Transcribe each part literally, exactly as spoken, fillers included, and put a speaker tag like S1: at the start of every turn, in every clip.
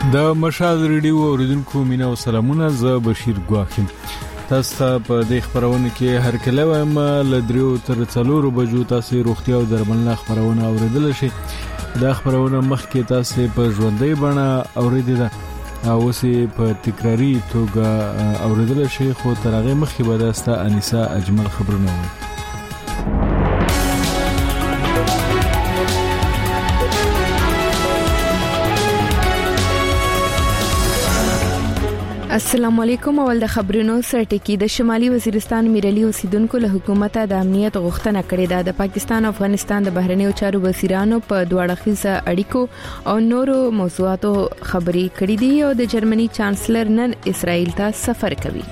S1: د مشال ریډیو اوریدونکو مینا او سلامونه، زه بشیر ګواخیم. تاسو ته په دې خبرونه کې هر کله وایم ل دریو تر څلورو بجو تاسو روغتیا او درملنه خبرونه اوریدل شي. دا خبرونه مخکې تاسو په ژوندۍ بڼه اوریدل او اوسې په تکراری توګه اوریدل شي، خو تر هغه مخکې به تاسو انیسا اجمل خبرونه وي.
S2: السلام علیکم. اول د خبرونو سرټکی. د شمالي وزیرستان میرلی اوسیدونکو له حکومت د امنیت غوښتنه کړې ده. د پاکستان او افغانستان د بهرنیو چارو وزیرانو په دواړه اړیکو او نورو موضوعاتو خبرې کړې دي او د جرمني چانسلر نن اسرائیل ته سفر کوي.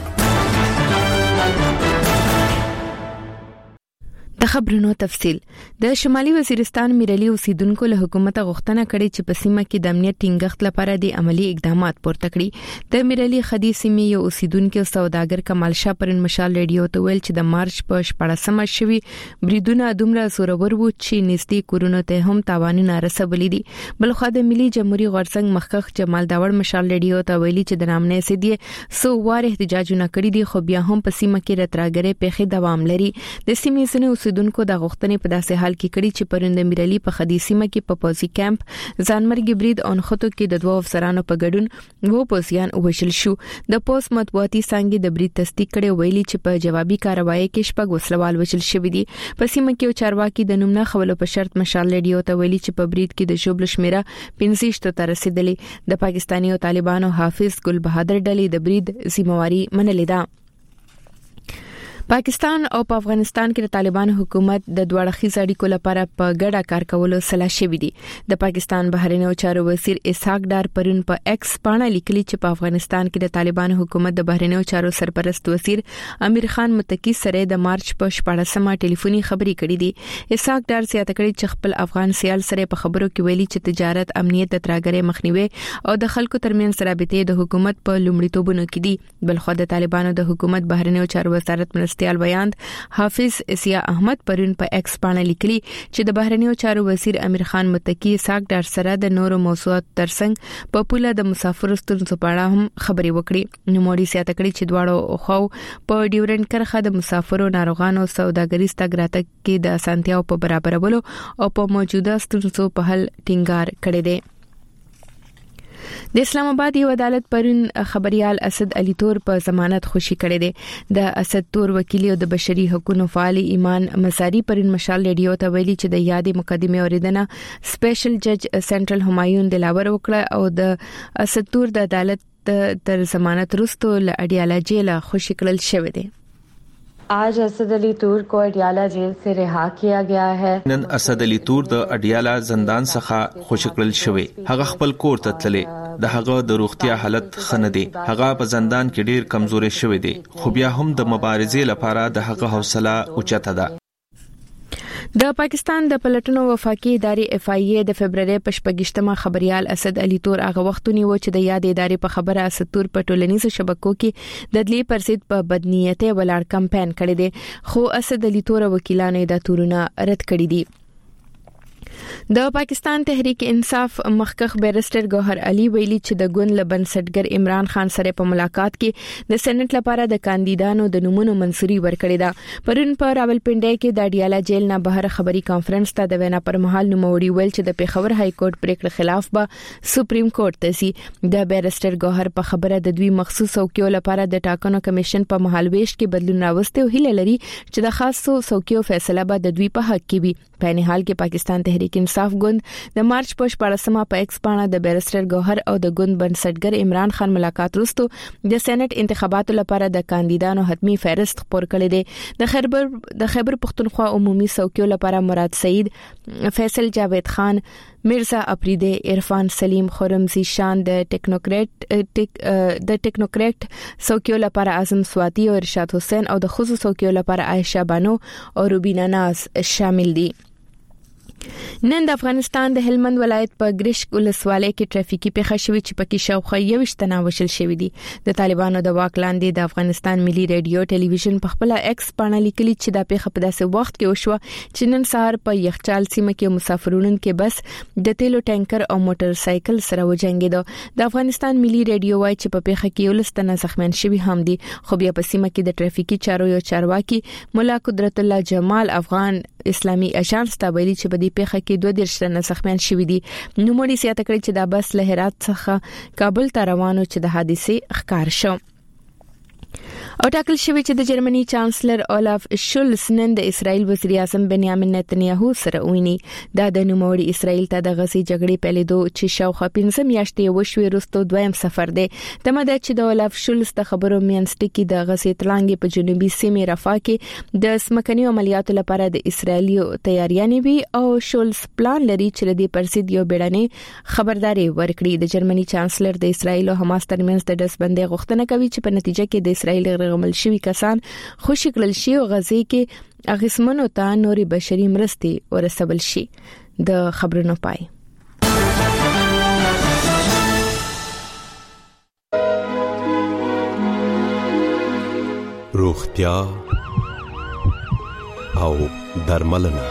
S2: د خبرونو تفصیل. د شمالي وزیرستان میرلی اوسیدونکو له حکومت غوښتنه کړې چې په سیمه کې د امنیت ټینګښت لپاره د عملی اقدامات پورته کړي. د میرلی خدي سیمې یو اوسیدونکو سوداګر کمال شاه پرن مشال ریډیو ته ویل چې د مارچ په شپږمه شوي بریدونه دومره زورور وو چې نږدې کورونو ته هم تاوانونه رسولي دي. بلخو د ملي جمهوریت غورځنګ مخکخ جمال داوړ مشال ریډیو ته ویلي چې د نامنې سدي سو واره احتجاجونه کړي دي، خو بیا هم په سیمه کې راتراګره پیخي دوام لري. د سیمې سره اوسیدونکو د غوښتنې په داسې حال کې کړي چې پرند میرلی په خدي سیمه کې په پوزي کیمپ ځانمرګي برید اون خطو کې د دوه افسرانو په ګډون وو پوزیان وشل شو. د پوس مطبوعاتي څنګه د برید تصدیق کړي، ویلي چې په جوابي کاروایی کې شپږ وسلوال وشل شوې دي. په سیمه کې چارواکي د نومنه خولو په شرط مشال ریډیو ته ویلي چې په برید کې د شوبل شمیره پنځه ته رسیدلې. د پاکستاني او طالبانو حافظ ګل بهادر ډلې د برید ذمہواری منلې ده. پاکستان او په افغانستان کې د طالبان حکومت د دوړخیز اړیکو لپاره په ګډه کار کولو سلا شوې دي. د پاکستان بهرنیو چارو وزیر اسحاق ډار پرون په ایکس باندې لیکلي چې په افغانستان کې د طالبان حکومت د بهرنیو چارو سرپرست وزیر امیر خان متکی سره د مارچ په شپږمه ټلیفوني خبري کړې دي. اسحاق ډار زیاته کړي چې خپل افغان سیال سره په خبرو کې ویلي چې تجارت، امنیت، ترګرې مخنیوي او د خلکو ترمنځ رابطې د حکومت په لومړیتوبونو کې دي. بلخو د طالبانو د حکومت بهرنیو چارو وزارت مرستيال بیان حافظ اسیا احمد پرون په ایکس باندې لیکلي چې د بهرنیو چارو وزیر امیر خان متکی اسحاق ډار سره د نورو موضوعات ترڅنګ په پوله د مسافرو ستونزو په اړه هم خبري وکړي. نو موري سیاته کړی چې دواړو خو په ډیورنډ کرخه د مسافرو، ناروغانو، سوداګریز تګراتګ کې د اسانتیاو په برابرولو او په موجوده ستونزو په حل ټینګار کړی دی. د اسلام آباد یو عدالت پرون خبريال اسد علي تور په ضمانت خوشي کړی دی. د اسد تور وکیل او د بشري حقوقو فعال ایمان مساری پرون مشال ریډیو ته ویلي چې د یادې مقدمه اوریدنه سپیشل جج سنټرل همایون دلاور وکړه او د اسد تور د عدالت تر ضمانت وروسته ل اډیاله جیل خوشي کړل شوی دی.
S3: आज असद अली तूर को अडियाला जेल से रिहा किया गया है.
S4: نن اسد علي تور د اډیالا زندان څخه خوشی کړل شوی. هغه خپل کور ته تللی. د هغه د روغتیا حالت خنه دی. هغه په زندان کې ډیر کمزوري شوی دی، خو بیا هم د مبارزې لپاره د هغه حوصله اوچته ده.
S2: د پاکستان د پلټنو وفاقي ادارې اف آی ای د فبرवरी په شپږمه خبريال اسد علي تور هغه وختونی و چې د یاد ادارې په خبره اسد تور په ټولنیزو شبکو کې د دلی پرسید په بدنیته ولر کمپاین کړی دی، خو اسد علي تور وکیلانو د تورونه رد کړی دي. د پاکستان تحریک انصاف مخکخ بیرسټر ګوهر علي ویلي چې د ګوند لبنسټګر عمران خان سره په ملاقات کې د سېنات لپاره د کاندیدانو د نومونو منسوري ورکړې ده. پرون په راولپنډي کې د ډیالا جیل نه بهر خبري کانفرنس ته د وینا پر مهال نوموړي ویل چې د پیښور های کورټ پریکړې خلاف به سپریم کورټ ته سي. د بیرسټر ګوهر په خبره د دوی مخصوص څوکیو لپاره د ټاکنو کمیشن په مهالويش کې بدلون راوستي او هیله لري چې د خاصو څوکیو فیصله به د دوی په حق کې وي. په نه حال کې پاکستان تحریک انصاف ګوند د مارچ په شپږمه په ایکس باندې د بیرسټر ګوهر او د ګوند بنسټګر عمران خان ملاقات وروسته د سېنات انتخاباتو لپاره د کاندیدانو حتمی فهرست خپور کړی دی. د خیبر د خیبر پختونخوا عمومي څوکیو لپاره مراد سعید، فیصل جاوید خان، مرزا اپریده، عرفان سلیم، خرم زیشان د ټیکنوکریټ د ټیکنوکریټ څوکیو لپاره اعظم سواتی او ارشاد حسین او د خصوصي څوکیو لپاره عائشہ بانو او روبینا ناز شامل دي. نن د افغانستان د هلمند ولایت په ګریشک ولسوالۍ کې ټرافیکي پیښه شوې چې پکې شاوخوا یوش تنه وشل شوې دي. د طالبانو د واک لاندې د افغانستان ملي رادیو ټلویزیون په خپل ایکس باندې لیکلي چې دا پیښه په داسې وخت کې وشوه چې نن سهار په یخچال سیمه کې مسافرونو کې بس د تیلو ټانکر او موټر سایکل سره وجنګیدو. د افغانستان ملي رادیو وايي چې په پیښه کې ولستنه زخمیان شوي هم دي، خو بیا په سیمه کې د ټرافیکي چارو یو چارواکي مولا قدرت الله جمال افغان اسلامي اژانس ته ویلي چې په دې پیښه کې دوه دیرش تنه زخمیان شوي دي. نو موري سیاته کړی چې دا بس له هرات څخه کابل ته روانو چې د حادثې ښکار شو. او ټاکل شوی چې د جرمني چانسلر اولاف شولز نن د اسرائیل وزیر اعظم بنیامین نتنیاهو سره ویني. دا د نوموړي اسرائیل ته د غزي جګړې پیلېدو چې شاوخوا پنځه میاشتې وشوي وروسته دویم سفر دی. تمه ده چې د اولاف شولز د خبرو میانسټ کې د غزي تلانګې په جنوبي سیمې رفاه کې د سمکني عملیاتو لپاره د اسرائیلي تیاریانې وي او شولز پلان لري چې د پرسید یو بیړنۍ خبرداري ورکړي. د جرمني چانسلر د اسرائیل او حماس ترمنځ د دسبندۍ غوښتنه کوي چې په نتیجه کې د اسرائیل غمل شوی کسان خوشی کړل شي او غزي کې اغیسمنو ته نوري بشري مرستې ورسول شي. د خبرونو پای
S5: روغتیا او درملنه.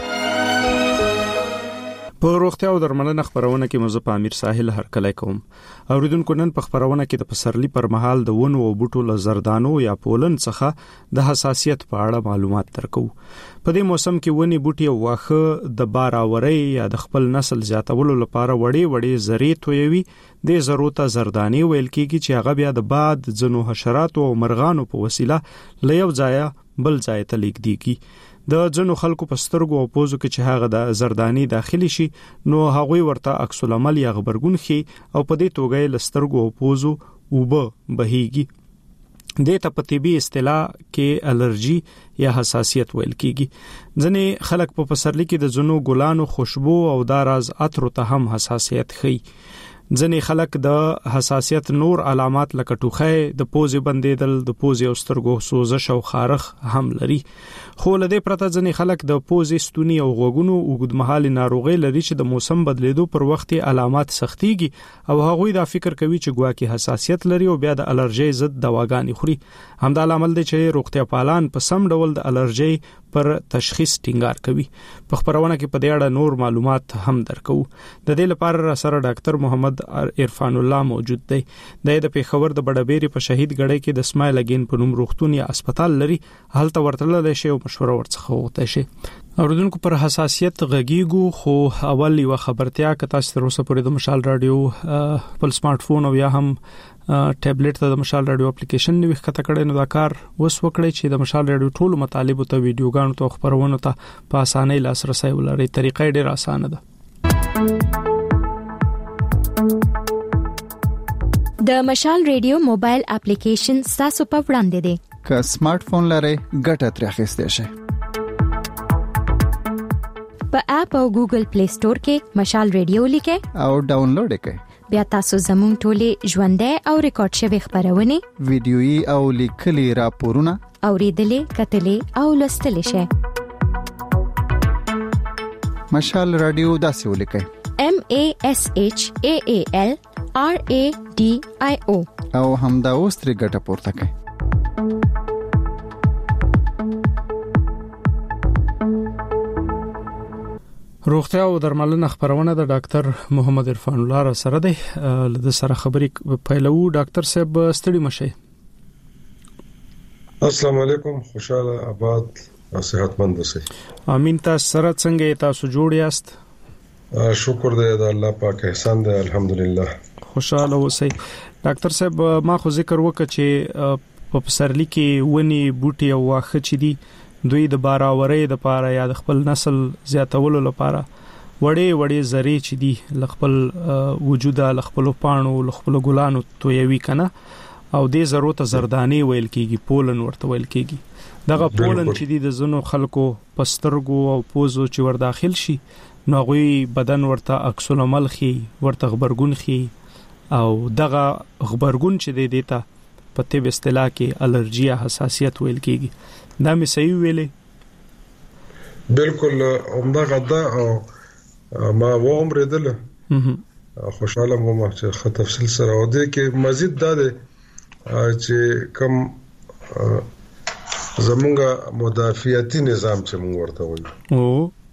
S6: په روغتیا او درملنه خبرونه کې مزه په امیر ساحل هرکلی کوم. اوریدونکو نن په خبرونه کې د پسرلی پر مهال د ونو او بوټو له زردانو یا پولن څخه د حساسیت په اړه معلومات درکو. په دې موسم کې ونی بوټي او واخه د باراوري یا د خپل نسل زیاتولو لپاره وړي وړي زری تویوي. د ضرورت زردانی ویل کېږي چې هغه بیا د باد ځنو حشرات او مرغانو په وسیله ليو ځای بل ځای ته لیږديږي. د ځنو خلکو په سترګو او پوزو کې چې هغه د زردانی داخلي شي نو هغه ورته عکس العمل یا خبرګون خي او په دې توګه لسترګو او پوزو وبه بهيږي. د ته په طبي اصطلاح کې الرجي یا حساسیت ویل کېږي. ځنې خلک په پسرلی کې د ځنو ګلانو خوشبو او داراز عطر ته هم حساسیت خي. ځنې خلک د حساسیت نور علامات لکه ټوخی، د پوزې بندیدل، د پوزې او سترګو سوزش او خارخ هم لري. خو له دې پرته ځنې خلک د پوزې، ستوني او غوږونو اوږدمهالي ناروغي لري چې د موسم بدلیدو پر وخت علامات سختيږي او هغوی دا فکر کوي چې ګواکې حساسیت لري او بیا د الرجي ضد دواګانې خوري. همدا عامل دی چې روغتیا پالان په سم ډول د الرجي پر تشخیص ټینګار کوي. په خبرونه کې په دې اړه نور معلومات هم درکو. د دې لپاره سره ډاکټر محمد عرفان الله موجود دی. د پیښور د بډبېری په شهید ګړی کې د اسماعیل اگین په نوم روغتون یا هسپتال لري. هلته ورتلل شي او مشوره ورڅخه وغوښتل شي. اوردونکو پر حساسیت غږیږو خو اول یو خبرتیا کته تر اوسه پورې د مشال رادیو په سمارټ فون او یا هم ټابلیټ ته د مشال رادیو اپلیکیشن نیو ښکته کړي نو دا کار وس وکړي چې د مشال رادیو ټولو مطالب ته ویډیوګانو ته خبرونه ته په اسانۍ لاسرسي ولري. طریقې ډېر اسانه ده.
S7: د مشال رادیو موبایل اپلیکیشن تاسو په وړاندې دی.
S8: که سمارټ فون لرئ ګټه ترې اخیستئ شئ.
S7: په اپ او ګوګل پلی سٹور کې مشال رادیو لیکئ
S8: او ډاونلوډ کړئ.
S7: بیا تاسو زموږ ټولې ژوندۍ او ریکارډ شوی خبرونه،
S8: ویډیويي او لیکلي راپورونه
S7: اوریدلې، کتلې او لوستلې شئ.
S8: مشال رادیو داسې ولیکئ:
S7: M A S H A A L R A D I O
S8: او همدا اوس ترې ګټه پورته کړئ.
S6: روغتیا او درملنه خبرونه د ډاکټر محمد عرفان الله سره دی. له سره خبرې پیلو. ډاکټر صاحب ستړي مشه.
S9: السلام علیکم، خوشاله آباد او صحتمند اوسئ.
S6: امین. تاسو سره څنګه تاسو جوړ یاست؟
S9: شکر دی د الله پاک احسان دی، الحمدلله.
S6: خوشاله اوسئ. ډاکټر صاحب ما خو ذکر وکړ چې په پسرلی کې ونی بوټي او واخه چي دي دوی د باراوري د پاره یا د خپل نسل زیاتولو لپاره وړي وړي زری چي دي خپل وجوده خپل پانو خپل ګلانو تویوي کنه او د ضرورت زردانی ویل کیږي، پولن ورته ویل کیږي. دغه پولن چې دي د زنو خلکو پسترګو او پوزو چې ور داخل شي نو غوي بدن ورته عکس العمل خي، ورته خبرګون خي او دغه خبرګون چې دی دیتا په طب اصطلاح کې الرجي یا حساسیت ویل کیږي. دا مې صحیح ویلې؟
S9: بالکل همدغه ده او ما و عمر دل خوشاله مو ما چې خط تفصیل سره او دې کې مزید دا ده چې کم زمونږه مدافعتي نظام چې موږ ورته وایو
S1: او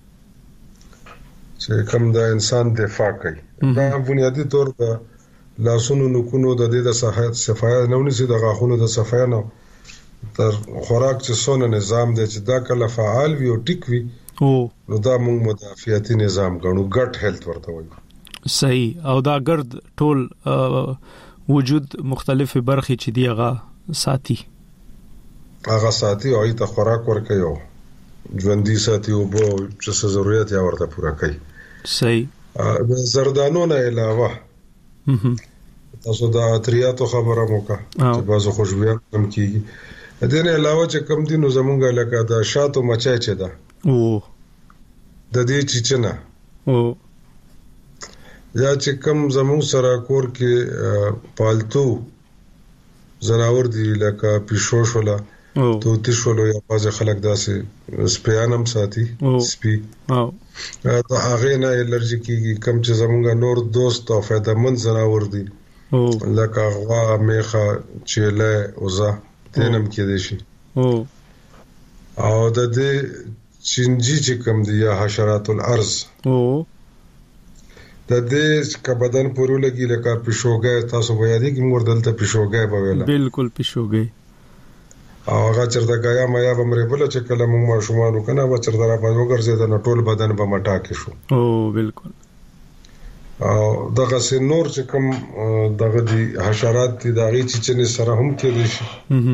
S9: چې کم د انسان دفاع کوي دا بنیادی طور په لاسونو نکونو د دې د صحت صفایه نه ونیسي د غاښونو د صفایه نه تر خوراک چې څونه نظام دی چې دا کله فعال وي او ټیک وي
S1: او
S9: نو دا موږ مدافعتي نظام ګڼو ګټ هیلث ورته وایو
S1: صحیح او دا ګرد ټول وجود مختلفه برخې چې دی هغه ساتي
S9: هغه ساتي او ته خوراک ورکوي او ژوندۍ ساتي او به چې څه ضرورت یې ورته پوره کوي
S1: صحیح
S9: د زردانو نه علاوه تاسو دا اتریاتو خبره موکا چې بازو خوشبویان کم کیږي د دې نه علاوه چې کم دي نو زمونږه لکه دا شاتو مچای چې ده
S1: او
S9: د دې چیچنه
S1: او
S9: یا چې کم زمون سره کور کې پالتو زناور دي لکه پیشو شولا تو تشولو یا باز خلک داسې سپیانم ساتي سپی
S1: او
S9: دا هغه نه الرجی کیږي کم چې زمونږ نور دوست او فائدمن زناور دي لکه غوا میخه چيله اوزا تنم کې دي شي
S1: او
S9: او د دې چنجي چې کم دي یا حشرات الارض
S1: او
S9: د دې ک بدن پورو لګي لکه پښوګه تاسو وایي دي چې موږ دلته پښوګه به ویلا
S1: بالکل پښوګه
S9: او هغه چرته غیا میا به مری بل چې کله موږ ماشومان وکنه و چرته را باندې وګرځي د ټول بدن په مټا کې شو
S1: او بالکل
S9: او دغه سه نور چې کوم دغه دي حشرات دي دغه چې سره هم کې دي شي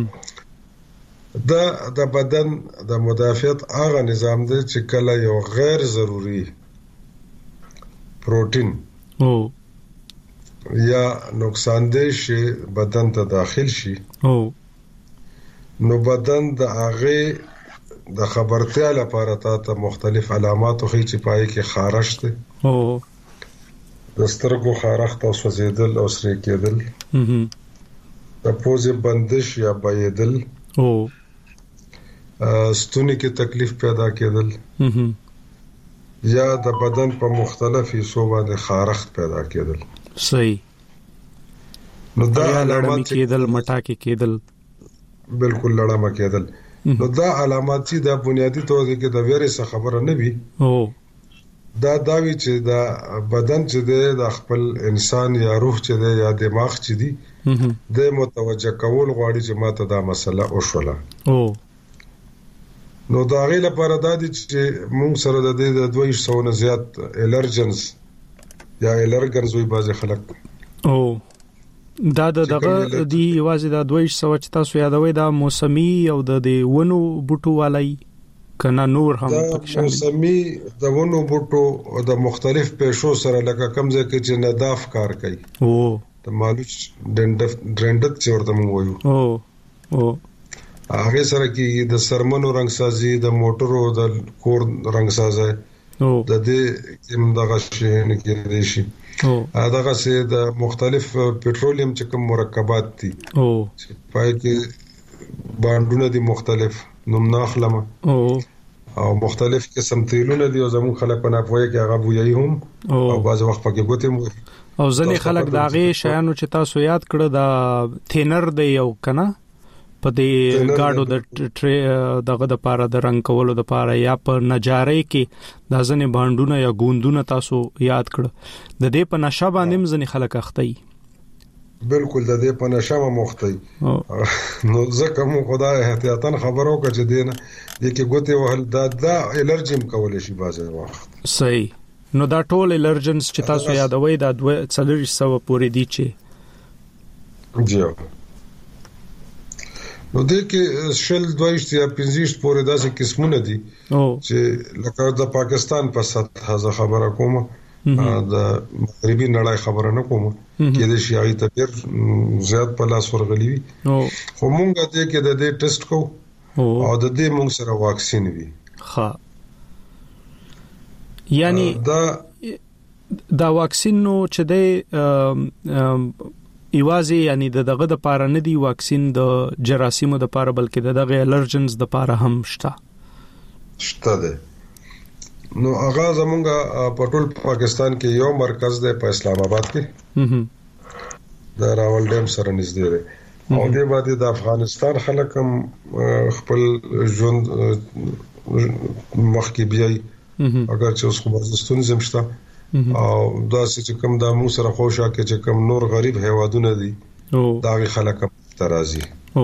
S9: دا د بدن د مدافعت هغه نظام دی چې کله یو غیر ضروری پروتین
S1: او
S9: یا نقصان دہ شي بدن ته داخل شي
S1: او
S9: نو بدن د هغه د خبرتیا لپاره ته مختلف علامات خو چې پای کې خارش ده
S1: او
S9: د سترګو خارښت او سوځیدل او سری کېدل د پوزې بندش یا بایدل
S1: او
S9: ستوني کې تکلیف پیدا کېدل یا د بدن په مختلفو حصو باندې خارښت پیدا کېدل
S1: صحیح
S9: نو دا
S1: علامات کېدل مټا کې کېدل
S9: بالکل لړامه کېدل نو دا علامات چې د بنیادی توګه کې د ویروس خبره نه وي
S1: او
S9: دا داوی چې دا بدن چې د خپل انسان یا روح چې د یا دماغ چې دی د متوجه کول غواړي چې ماته دا مسله او شوله
S1: او
S9: نو دا غي لپاره د دې چې موږ سره د دې د دوه سو نه زیات الرجنز یا الرګنز وي بعض خلک
S1: او دا دغه دی یوازې د دوه سو چې تاسو یادوي دا موسمي او د ونو بوټو والی کنا نور هم پکې شامل
S9: موسمي د ونو بوټو او د مختلف پېښو سره لکه کمزې کې چې نداف کار کوي
S1: او
S9: د مالوچ ډندف ډرندت چې ورته موږ وایو
S1: او او
S9: هغه سره کې د سرمنو رنگسازي د موټرو د کور رنگسازي
S1: او
S9: د دې کوم دغه شي نه کېدای شي
S1: او
S9: دغه سه د مختلف پټرولیم چې کوم مرکبات دي
S1: او
S9: پای کې باندونه دي مختلف نوم ناخلم
S1: او
S9: او مختلف قسم تیلونه دي او زمون خلک په ناپوهه کې هغه بویي هم او بعض وخت پکې ګوتې مو
S1: او ځنې خلک داغه شیانو چې تاسو یاد کړه دا تھینر دی یو کنه په دې گاډو د دغه د پاره د رنگ کولو د پاره یا په نجارۍ کې د ځنې باندونه یا ګوندونه تاسو یاد کړه د دې په نشه باندې ځنې خلک اخته
S9: بالکل د دې په نشه مخته نو ځکه مو خدای احتیاطاً خبرو کړ چې دینه د کې ګوتې وهل دا د الرجیم کول شي بازه وخت
S1: صحیح نو دا ټول الرجنز چې تاسو یادوي دا دوه څلور سو پورې دي چې
S9: جی نو د کې شل دویشت یا پنځیشت پورې داسې قسمونه دي چې لکه د پاکستان په سطح خبره کوم د مغربي نړۍ خبره نه کوم کې د شیعي تبیر زیات په لاس ورغلی وي خو مونږ دې کې د دې ټیسټ کو او د دې مونږ سره واکسین وي
S1: ها یعنی دا دا واکسین نو چې د ایوازي یعنی دغه د پاره نه دی واکسین د جراثیمو د پاره بلکې دغه الرجنز د پاره هم شته
S9: شته ده نو هغه زمونږ په ټول پاکستان کې یو مرکز دی په اسلام آباد کې د راول ډیم سره نږدې دی او دې باندې د افغانستان خلک هم خپل ژوند مخکې بیاي اگر چې اوس خو بازستون زمشته او دا چې کوم د مو سره خوشا کې چې کوم نور غریب هیوادونه دي دا غي خلک ترازی او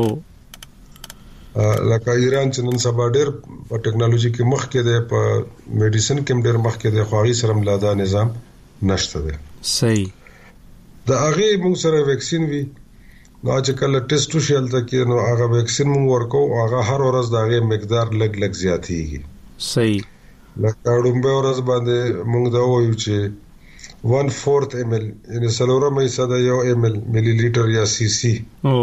S9: لکه ایران چې نن سبا ډېر په ټیکنالوژي کې مخ کې دی په میډیسن کې ډېر مخ کې دی خو هغه سره ملادا نظام نشته دی
S6: صحیح
S9: دا هغه موږ سره ویکسین وی نو چې کله ټیسټ وشل ته کې نو هغه ویکسین موږ ورکو او هغه هر ورځ دا هغه مقدار لګ لګ زیاتېږي
S6: صحیح
S9: لکه ډومبه ورځ باندې موږ دا وایو چې one fourth ml یعنی سلورم ایسا دا یو ml ملي لیټر یا سی سی
S6: او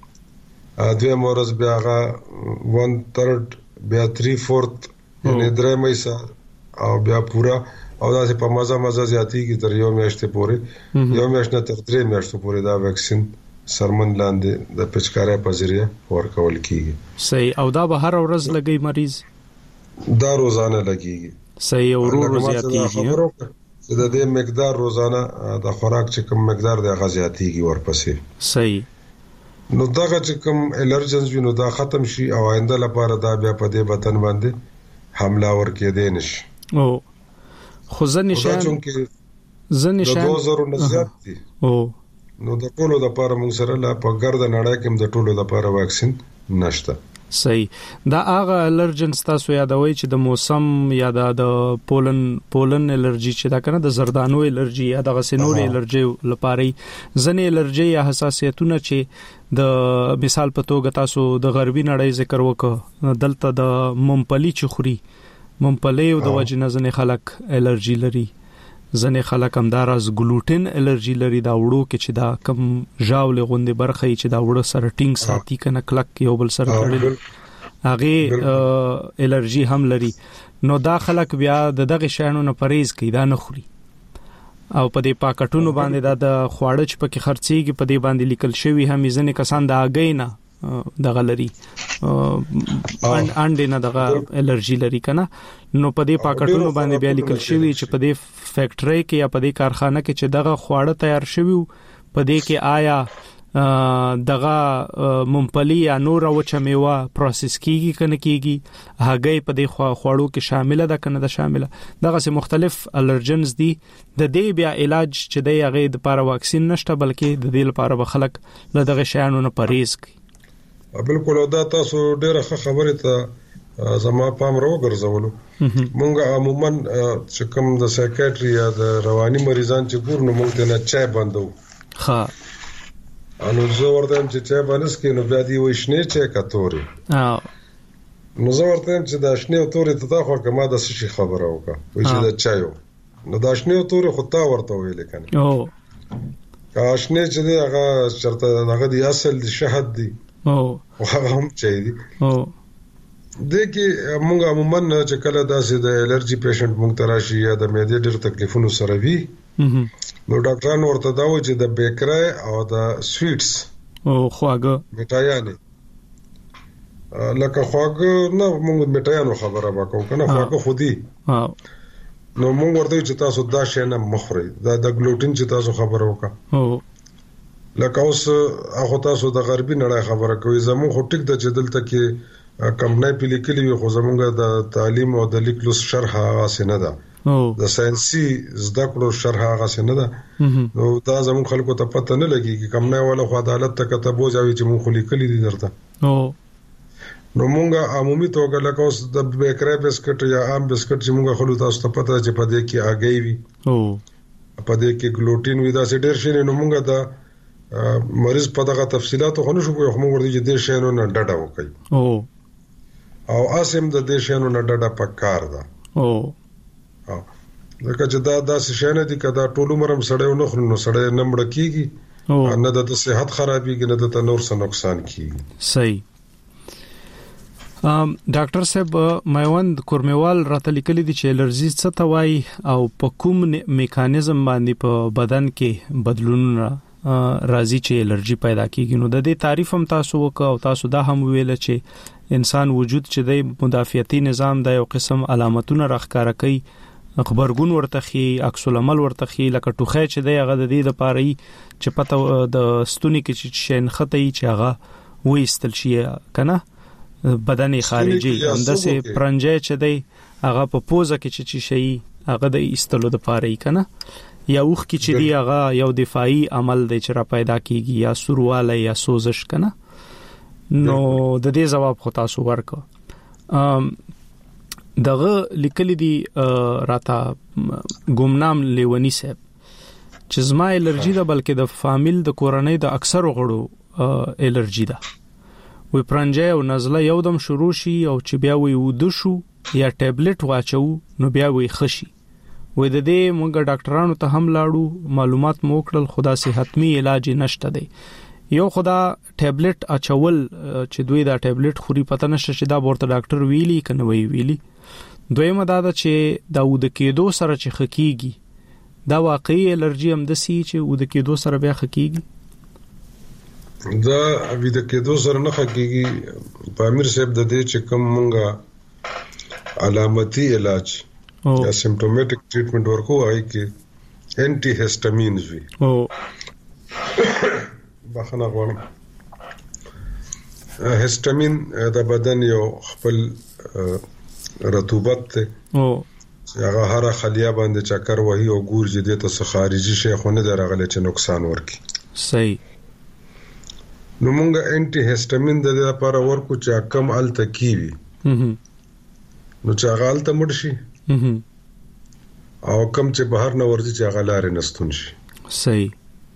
S9: دوی مورز بیا هغه one third بیا three fourth یعنی درې ایسا او بیا پورا او دا په مزه مزه زیاتېږي تر یو میاشتې پورې یو میاشت نه تر درې میاشتو پورې دا ویکسین سرمن لاندې د پچکارې په ذریعہ ورکول کیږي
S6: صحیح او دا به هر ورځ لګي مریض
S9: دا روزانه لګيږي
S6: صحیح او ورو زیاتېږي
S9: د دې مقدار روزانه د خوراک چې کوم مقدار د غذایتيږي ورپسې
S6: صحیح
S9: نو دا چې کوم الرجنز وینو دا ختم شي او آینده لپاره دا بیا په دې بدن باندې حمله ورکې دي نشي
S6: او خو ځنه نشان ځنه نشان
S9: د دوه زره نه زیات دي
S6: او
S9: نو د ټولو لپاره موږ سره لا په ګرد نړۍ کې د ټولو لپاره واکسین نشته
S6: صحیح دا هغه الرجنز تاسو یادوي چې د موسم یا د پولن پولن الرجی چې دا کنه د زردانو الرجی یا د غسنور الرجی لپاره ځنې الرجی یا حساسیتونه چې د مثال په توګه تاسو د غربي نړۍ ذکر وکړ دلته د ممپلی چخوري ممپلی او د وجنه ځنې خلک الرجی لري ځنې خلک هم داراز ګلوټین الرجی لري دا وړو کې چې دا کم ژاول غوندې برخه چې دا وړو سره ټینګ ساتي کنه کلک یو بل سره کړل هغه الرجی هم لري نو دا خلک بیا د دغه شانو نه پرهیز کوي دا نه خوري او په دې پاکټونو باندې دا د خواړه چې پکې خرڅيږي په دې باندې لیکل شوی هم ځنې کسان دا اگې نه دغه لري انډې نه دغه الرجی لري کنه نو په دې پاکټونو باندې بیا لیکل شوی چې په دې فیکټری کې یا په دې کارخانه کې چې دغه خواړه تیار شوی په دې کې آیا دغه ممپلی یا نور او چمیوا پروسس کیږي کنه کیږي هغه په دې خواړو کې شامل ده کنه ده شامله دغه سه مختلف الرجنز دي د دې بیا علاج چې د هغه لپاره واکسین نشته بلکې د دې لپاره به خلک له دغه شیانو نه پرهیز کوي
S9: بالکل دا تاسو ډیره خبره ته زما پام راوګرځولو مونږ عموما چې کوم د سایکیاتری یا د رواني مریضان چې ګور نو مونږ ته نه چای بندو
S6: ها
S9: انو زه ورته چې چای باندې سکه نو بیا دی وښنه چای کاتوري
S6: او
S9: نو زه ورته چې د شنه توري ته تا خو کما د شي خبره وکړه و چې د چایو نو د شنه توري خو تا ورته ویل کنه
S6: او
S9: کاشنه چې هغه چرته هغه دی اصل د شهد دی
S6: او
S9: هغه هم چای دی
S6: او
S9: دغه موږ عموما چې کله داسې د الرجی پیشنټ موږ تراشي یا د معدې ډېر تکلیفونو سره وي نو ډاکټرانو ورته دا وایي چې د بیکری او د سویټس
S6: او خواږه
S9: میټایانه لکه خواږه نه موږ میټایانو خبره وکړو کنه خواږه خودي
S6: ها
S9: نو موږ ورته چې تاسو دا شی نه مخوري دا د ګلوټین چې تاسو خبره وکړه
S6: او
S9: لکه اوس هغه تاسو د غربي نړۍ خبره کوي زموږ خو ټیک د چې دلته کې کمپنۍ په لیکلي وي خو زموږ د تعلیم او د لیکلوس شرح هغه څنګه ده د ساينسي زده کړو شرح هغه څنګه ده نو دا زموږ خلکو ته پته نه لګي چې کمپنۍ ولا خو عدالت ته کتابو ځاوي چې موږ لیکلي دي درته
S6: او
S9: نو موږ عمومي توګه لکه اوس د بیکری بسکټ یا عام بسکټ چې موږ خلکو تاسو ته پته چې په دې کې اگې وي
S6: او
S9: په دې کې ګلوټین وي دا څه ډېر شي نو موږ دا مریض په دغه تفصيلات خو نه شو کوی خو موږ ورته چې دې شینو نه ډډه وکړي
S6: او
S9: او اسیم د دې شینو نه ډډه پکار ده
S6: او
S9: او لکه چې دا داسې شینه دي کدا ټول عمرم سړیو نه خوري نو سړی نه مړ کیږي نه د صحت خرابېږي نه د نور څه نقصان کیږي
S6: صحیح ام ډاکټر صاحب مېوند کورمیوال راته لیکلي دي چې الرجی څه توای او په کوم میکانیزم باندې په بدن کې بدلونونه راځي چې الرجی پیدا کیږي. نو د دې تعریف هم تاسو وکاو او تاسو دا هم ویل چې انسان وجود چې د مدافعتي نظام د یو قسم علامتونه راخکاره کوي، خبرګون ورته خي، عکس العمل ورته خي، لکه ټوخه چې د هغه د دې د پاره چې پته د ستوني کې چې شین خطي چې هغه وېستل شي کنه بدن خارجي اندسه پرنجه چې دی هغه په پوزه کې چې شي هغه د ایستلو د پاره کنه، یا اوخ کی چې دی هغه یو دفاعي عمل دی چې را پیدا کیږي، یا سورواله یا سوزش کنه. نو د دې جواب خو تاسو ورکو. ام دغه لیکل دي راته ګمنام لیونی صاحب چې زما الرجی ده، بلکې د فامیل د کورنۍ د اکثر غړو الرجی ده. وی پرنجه او نزله یو دم شروع شي او چې بیا وی ود شو یا ټابلیټ واچو نو بیا وی خشي. وې د دې موږ ډاکټرانو ته هم لاړو، معلومات مو کړل، خدا سي حتمی علاج نشته دی. یو خدا ټابلیټ اچول چې دوی دا ټابلیټ خوري پته نشته چې دا ورته ډاکټر ویلي کنه وی ویلي. دویمه دا ده چې دا ود کېدو سره چې خکېږي دا واقعي الرجی هم د سی چې ود کېدو سره بیا خکېږي.
S9: دا ود کېدو سره نه خکېږي. پامیر صاحب د دې چې کوم مونږه علامتي علاج یا سیمپټومټک ټریټمنټ ورکو هغه کې انټي هیسټامینز وی او بخنه غواړم. هیسټامین د بدن یو خپل رطوبت ته او هغه هر خلیه باندې چکر وهي او ګور جدي ته خارجي شي خو نه درغله چې نقصان ورکي. صحیح. نو مونږه انټي هیسټامین د دې لپاره ورکو چې کم ال تکیوي نو چې هغه ال ته مړ شي او کم چې بهر نه ورځي چې هغه لارې نستون شي. صحیح.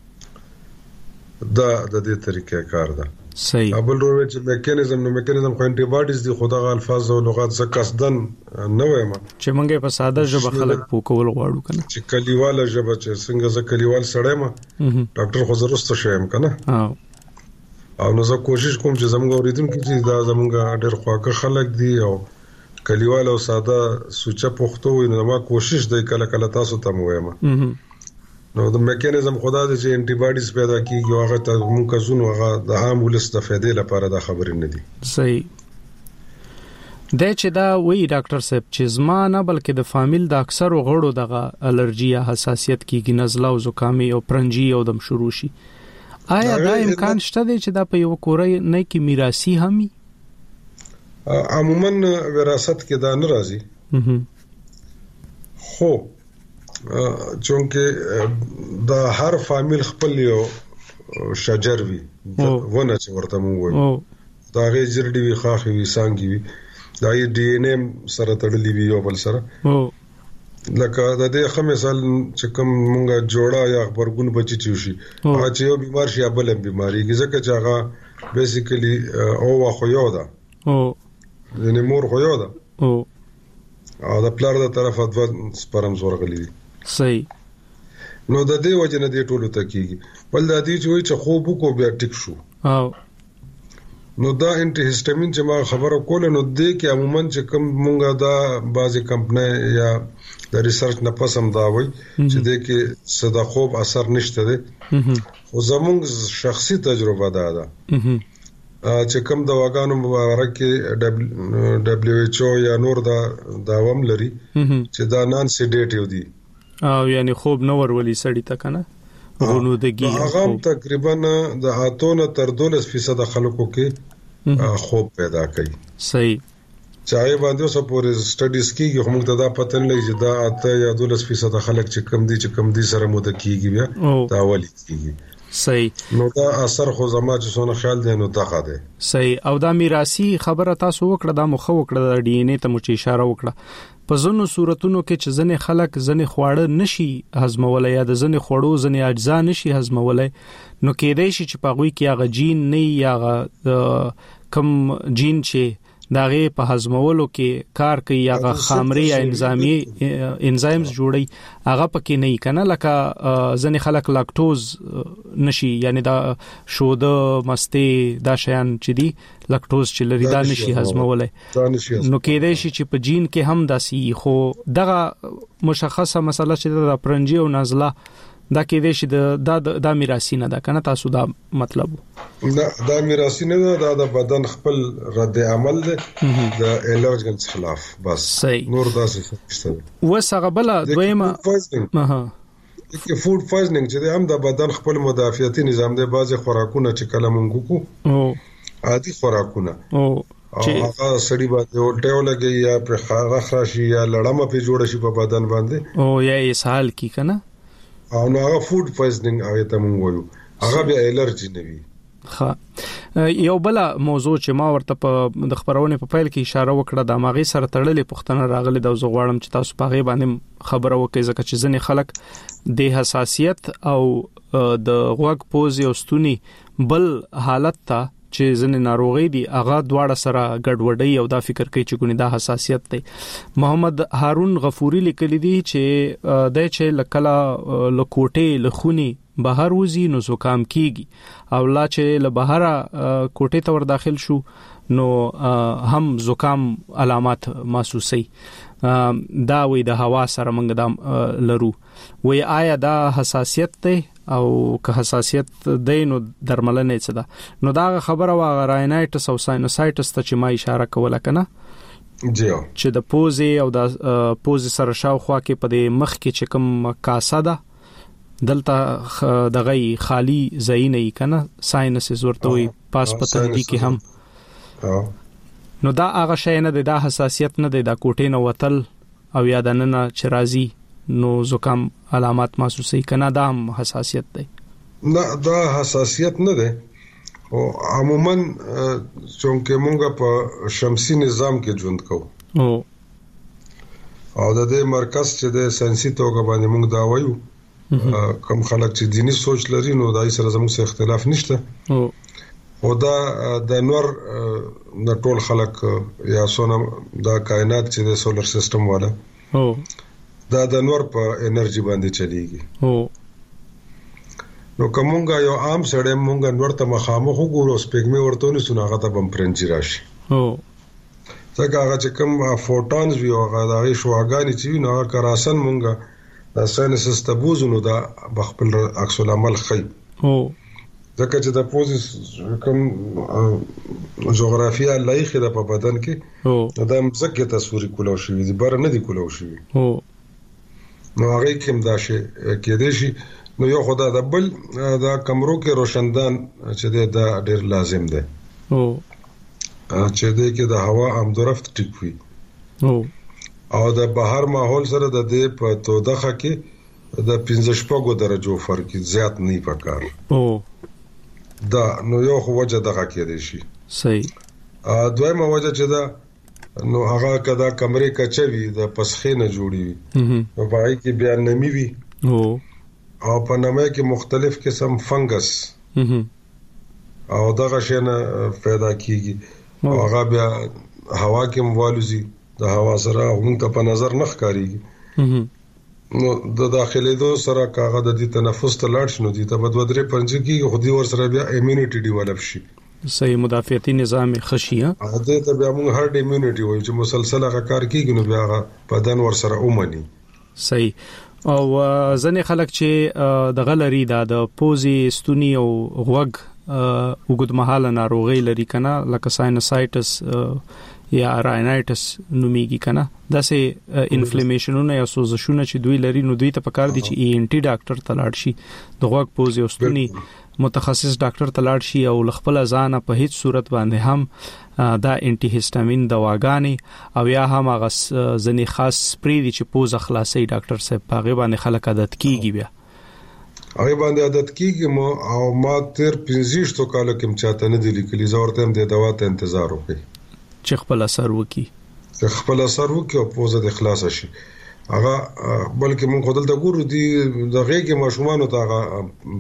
S9: دا د دې طریقې کار ده. صحیح. ابل روي چې میکانیزم نو میکانیزم خو انټي باډیز دي، خدای الفاظ او لغات څخه قصدن نه وایم
S6: چې مونږه په ساده ژبه خلک پوکول غواړو کنه،
S9: چې کلیواله ژبه چې څنګه ز کلیوال سړی ما ډاکټر خو زروست شوم کنه. او نو زه کوشش کوم چې زموږ اوریدونکو چې دا زموږ ډېر خواږه خلک دي او کلیوال او ساده سوچه پښتو وي، نو ما کوشش دی کله کله تاسو ته وایم. نو د میکانیزم خدا د چې انټي باډیز پیدا کیږي هغه ته موږ کزونو هغه د عام ولس د فائدې لپاره دا خبرې نه دي.
S6: صحیح. د چې دا وی ډاکټر صاحب چې زما نه بلکې د فامیل د اکثر غړو دغه الرجی یا حساسیت کیږي، نزله او زکامي او پرنجي او دم شروع شي. آیا دا امکان شته دی چې دا په یو کورنۍ نه کې میراثي همي؟
S9: عموما وراثت کې دا نه راځي، خو چونکه دا هر فامیل خپل یو شجر وي ونه چې ورته مو وایي، دا غي جرډي وي، خاخي وي، سانګي وي، دا یې ډي ان اے سره تړلې وي یو بل سره. لکه د دې خه مثال چې کوم مونږه جوړا یا خبرګون بچی چي شي هغه چې یو بیمار شي بل بیماری کې ځکه چې هغه بیسیکلی او واخو یو ده او د مور خو یو ده او او د پلار د طرفه د سپرم زور غلي دي.
S6: صحیح.
S9: نو د دې وجه نه دی ټولو تکیږي، بل د دې چې وي چې خوب کو بیا ټیک شو. او نو دا انټي هیسټامین چې ما خبره کوله نو دې کې عموما چې کوم مونږه دا بعضی کمپنۍ یا د ریسرچ نه پسم دا وای چې دې کې صدا خوب اثر نشته دی، خو زموږ شخصي تجربه دا ده چې کوم دواګانو مبارک کې دبليو ایچ او یا نور دا داوم لري چې دا نان سیډیټیو دي
S6: او یعنی خوب نو ورولي سړی تا کنه غنودګي.
S9: هغه تقریبا د اتونه تر دولس فیصد خلکو کې خوب پیدا کوي.
S6: صحیح.
S9: چاہے باندې اوسه پورې سټډیز کیږي خو موږ ته دا پته نه لګي چې دا اته یا دولس فیصد خلک چې کم دي چې کم دي سره مو د کیږي بیا دا ولي کیږي.
S6: صحیح.
S9: نو دا اثر خو زما چې څونه خیال دی نو دغه دی.
S6: صحیح. او دا میراثي خبره تاسو وکړه، دا مخه وکړه د ډي ان اے ته مو چې اشاره وکړه. په ځینو صورتونو کې چې ځنې خلک ځنې خواړه نشي هضمولای یا د ځنې خوړو ځنې اجزا نشي هضمولای، نو کېدای شي چې په غوي کې هغه جین نه یا کم جین چې داغه په هضمولو کې کار کوي هغه خامري یا انزایمي انزایمز جوړي هغه پکې نه کنه، لکه ځنې خلک لاکټوز نشي یعنی دا شوده مسته دا شیان چې دي لاکټوز چې لري دا نشي هضمولای، نو کېدای شي چې په جین کې هم داسي، خو دغه مشخصه مسله چې د پرنجي او نزله دا کې د شي د د میراثي نه ده کنه تاسو دا مطلب
S9: دا د میراثي نه ده د بدن خپل رد عمل ده د الرجنس خلاف بس نور داسې څه
S6: وسغه بل دویمه
S9: ها کې فود پویزنینګ چې هم د بدن خپل مدافعتي نظام دی بعضي خوراکونه چې کله مونږ کو او عادي خوراکونه او هغه سړی باندې ولټه ولګي یا پر خارخ راشي یا لړمه په جوړ شي په بدن باندې
S6: او یا اسهال کی کنه
S9: او نو هغه فود پویزنینګ هغه ته مونږ وایو هغه به الرجی نه وي.
S6: ها یو بل موضوع چې ما ورته په د خبرونه په پیل کې اشاره وکړه د ماغي سره تړلې پښتنه راغلي د زغواړم چې تاسو په غي باندې خبره وکړئ ځکه چې ځنې خلک د حساسیت او د غوږ پوز او ستوني بل حالت ته چې ځنې ناروغي دي هغه دواړه سره ګډوډي او دا فکر کوي چې ګونې دا حساسیت دی. محمد هارون غفوري لیکلی دی چې د چې لکلا لکوټه لخونی بهر وزي نو زکام کیږي او لا چې له بهره کوټه ته ور داخل شو نو هم زکام علامات محسوسي دا وې د هوا سره موږ دا لرو وې آیا دا حساسیت ته او که حساسیت دی نو درملنه څه ده نو دا خبره وا راینایټس او ساینوسایټس ته چې ما اشاره کوله کنه
S9: جی
S6: چې د پوزي او د پوزي سره شاوخوا کې په د مخ کې چې کوم کاسه ده دلته دغه خالی ځای نه کنه ساينس ورته وي پاس پتن دي کې هم نو دا هغه شی نه دی دا حساسیت نه دی دا کوټې نه وتل او یادنه چې راځي نو زکام علامات محسوسي کنه دا هم حساسیت دی
S9: نه دا حساسیت نه دی او عموما چونکه مونږه په شمسي نظام کې ژوند کوو
S6: او
S9: او د دې مرکز چې د ساينسي توګه باندې مونږ دا وایو کوم خلک چې دیني سوچ لري نو دای سره زموږ سره اختلاف نشته او دا د نور د ټول خلک یا سونه دا کائنات چې د سولر سیستم والا
S6: او
S9: دا د نور په انرژي باندې چلیږي
S6: او
S9: نو کومګه یو عام سړی مونږ نور ته مخامخ وګورو سپېګمې ورته نه سونه هغه ته بم پرنجي راشي
S6: او
S9: څنګه هغه چې کوم فوټونز وی هغه د شواګانی چې نو هغه کراسن مونږ دا ساينس استبوزونو دا بخپل عکس العمل خي
S6: او
S9: ځکه چې د پوزس کوم جغرافیا لایخه د په بدن کې
S6: او
S9: دا مزګه تصویر کولو شي دي بار نه دي کولو شي
S6: او
S9: نو هغه کوم دا شي کې دي شي نو یو خدای د بل دا کمرو کې روشندان چې دا ډیر لازم ده
S6: او
S9: چې دې کې د هوا امدرفت ټیک وي
S6: او
S9: او د بهر ماحول سره د دې په تودخه کې د پنځه شپږو درجو فرق زیات نه پکار
S6: او
S9: دا نو یو خو وجه دغه کې دی شي
S6: صحیح
S9: ا دویمه وجه چې دا نو هغه کدا کمرې کچوي د پسخې نه جوړي او پای کې بیا نمی وي
S6: او
S9: او په نمه کې مختلف قسم فنګس او دغه شنه پیدا کیږي هغه بیا هوا کې موالوزي د هوا سره موږ ته په نظر نه ښکاریږي نو د داخلي دو سره کاغه د دې تنفس ته لاړ شنو دي ته بد ودرې پنځه کې خودي ور سره بیا ایمونټي ډیولپ شي
S6: صحیح مدافعتي نظام خشيه
S9: ا دې ته بیا موږ هرډ ایمونټي وایو چې مسلسل هغه کار کوي نو بیا بدن ور سره اومني
S6: صحیح او ځنې خلک چې د غلري د پوزي ستوني او غوګ وګد مهاله ناروغي لري کنه لکه ساينوسایټس یا راینایټس نوميږي کنه دا سه انفلیمیشنونه یا سوزشونه چې دوی لري نو دوی ته پکار دي چې ای ان ټي ډاکټر ته لاړ شي د غوږ پوزي او ستوني متخصص ډاکټر ته لاړ شي او خپل ځان په هیڅ صورت باندې هم دا انټي هیستامین دواګانې او یا هم هغه ځنی خاص سپری دي چې پوزه خلاصي ډاکټر صاحب پاغه باندې خلک عادت کیږي بیا
S9: هغه باندې عادت کیږي مو او ما تر پنځه کال کې چاته نه دي لیکلي زورته هم د دوا ته انتظار وکړي
S6: چې خپل اثر وکي
S9: چې خپل اثر وکي او پوزه د خلاص شي هغه بلکې مونږ خدل ته ګورو دي دغه کې ماشومان ته هغه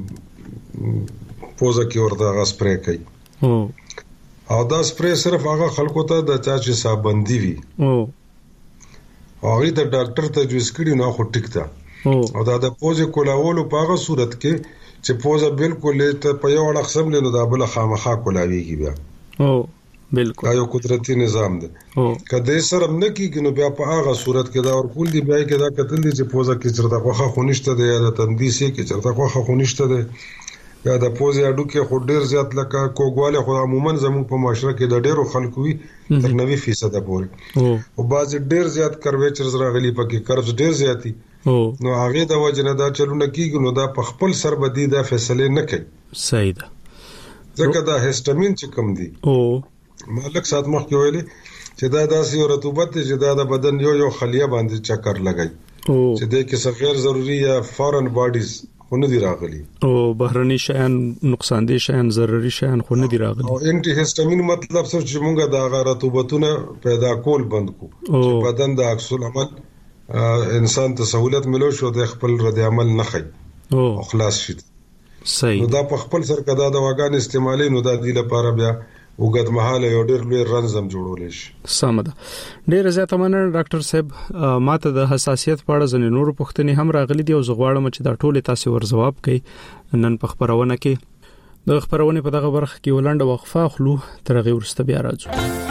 S9: پوزه کې ورته هغه سپری کوي او دا سپری صرف هغه خلکو ته د چا چې صابندي وي
S6: او
S9: هغه ته ډاکټر ته جوړ کړي نو خو ټیک ده او دا د پوزه کولاولو په هغه صورت کې چې پوزه بالکل ته په یو اړه قسم نه دا بل خامخا کولاویږي بیا
S6: او بالکل
S9: دا یو قدرتي نظام دی کله سره نه کیږي نو بیا په هغه صورت کې دا ورکول دی بیا کې دا کتل دي چې پوزه کې چرته خوخه خونشته دی یا د تندي سي کې چرته خوخه خونشته دی یا د پوزه اډو کې خو ډیر زیات لکه کوګواله خو عموما زموږ په معاشره کې د ډیرو خلکو وي تر نوي فیصد پورې او بعض ډیر زیات کرویچرز راغلي پکې کرز ډیر زیاتی نو هغه د وجنه دا چلونه کیږي نو دا په خپل سر بدی دا فیصله نه کوي
S6: صحیح ده
S9: ځکه دا هیستامین چې کم دی او مالک سات مخ کې ویلي چې دا داسې یو رطوبت چې دا د بدن یو یو خلیه باندې چکر لګای چې د کې څه غیر ضروري یا فورن باډیز خو نه دی راغلي
S6: او بهرني شیان نقصان دي شیان ضروري شیان خو نه دی راغلي
S9: او انټي هیستامین مطلب څه چې موږ دا غیر رطوبتونه پیدا کول بند کو چې بدن د عکس العمل انسان ته سہولت ملو شو د خپل رد عمل نه خي او خلاص شي
S6: صحیح
S9: نو دا په خپل سر کدا د واګان استعمالي نو دا دی لپاره بیا وګت مهاله یو ډېر لوی رنزم جوړول شي
S6: سمده ډېر زیاته مننه ډاکټر صاحب ماته د حساسیت په اړه ځنې نور پوښتنې هم راغلي دي او زغواړم چې دا ټول تاسو ور جواب کړئ نن په خبرونه کې د خبرونه په دغه برخه کې ولنډه وقفه اخلو تر هغه ورسته بیا راځو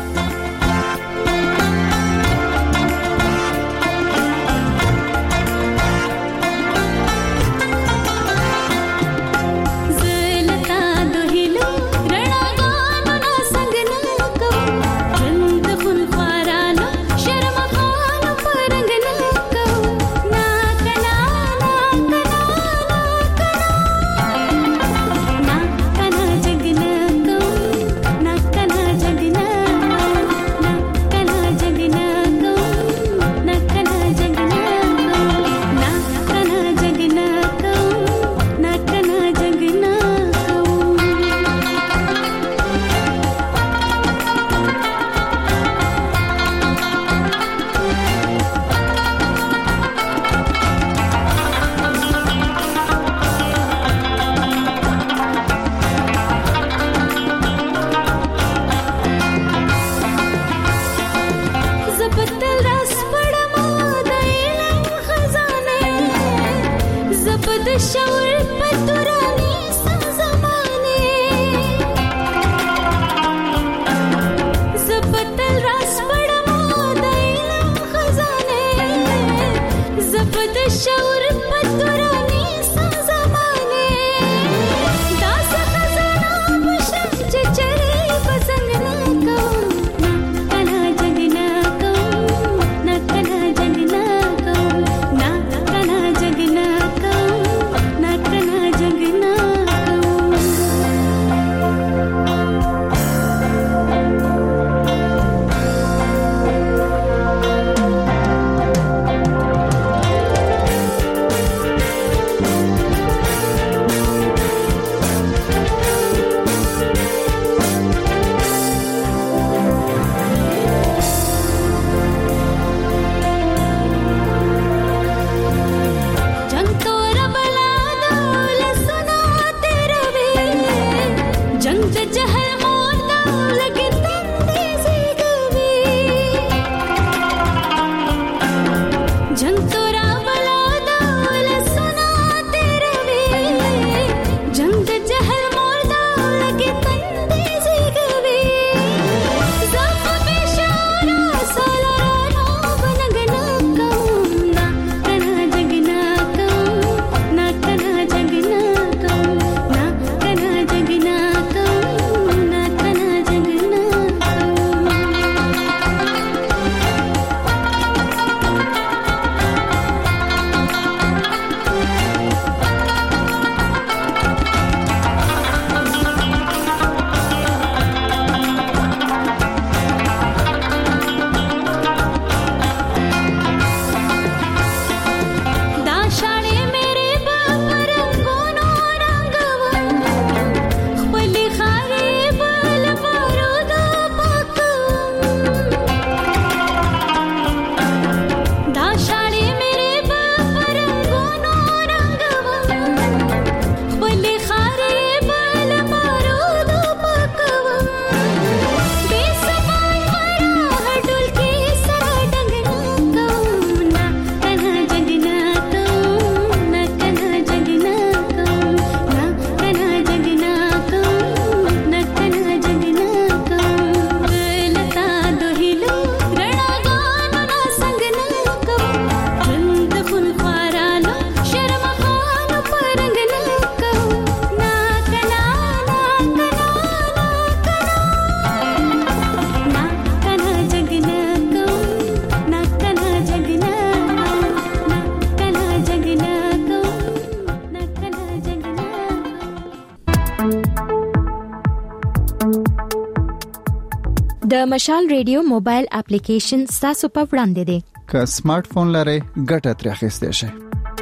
S7: د مشال ریډیو موبایل اپلیکیشن تاسو په وړاندې دی
S8: که سمارټ فون لرئ ګټه ترې اخیستئ شئ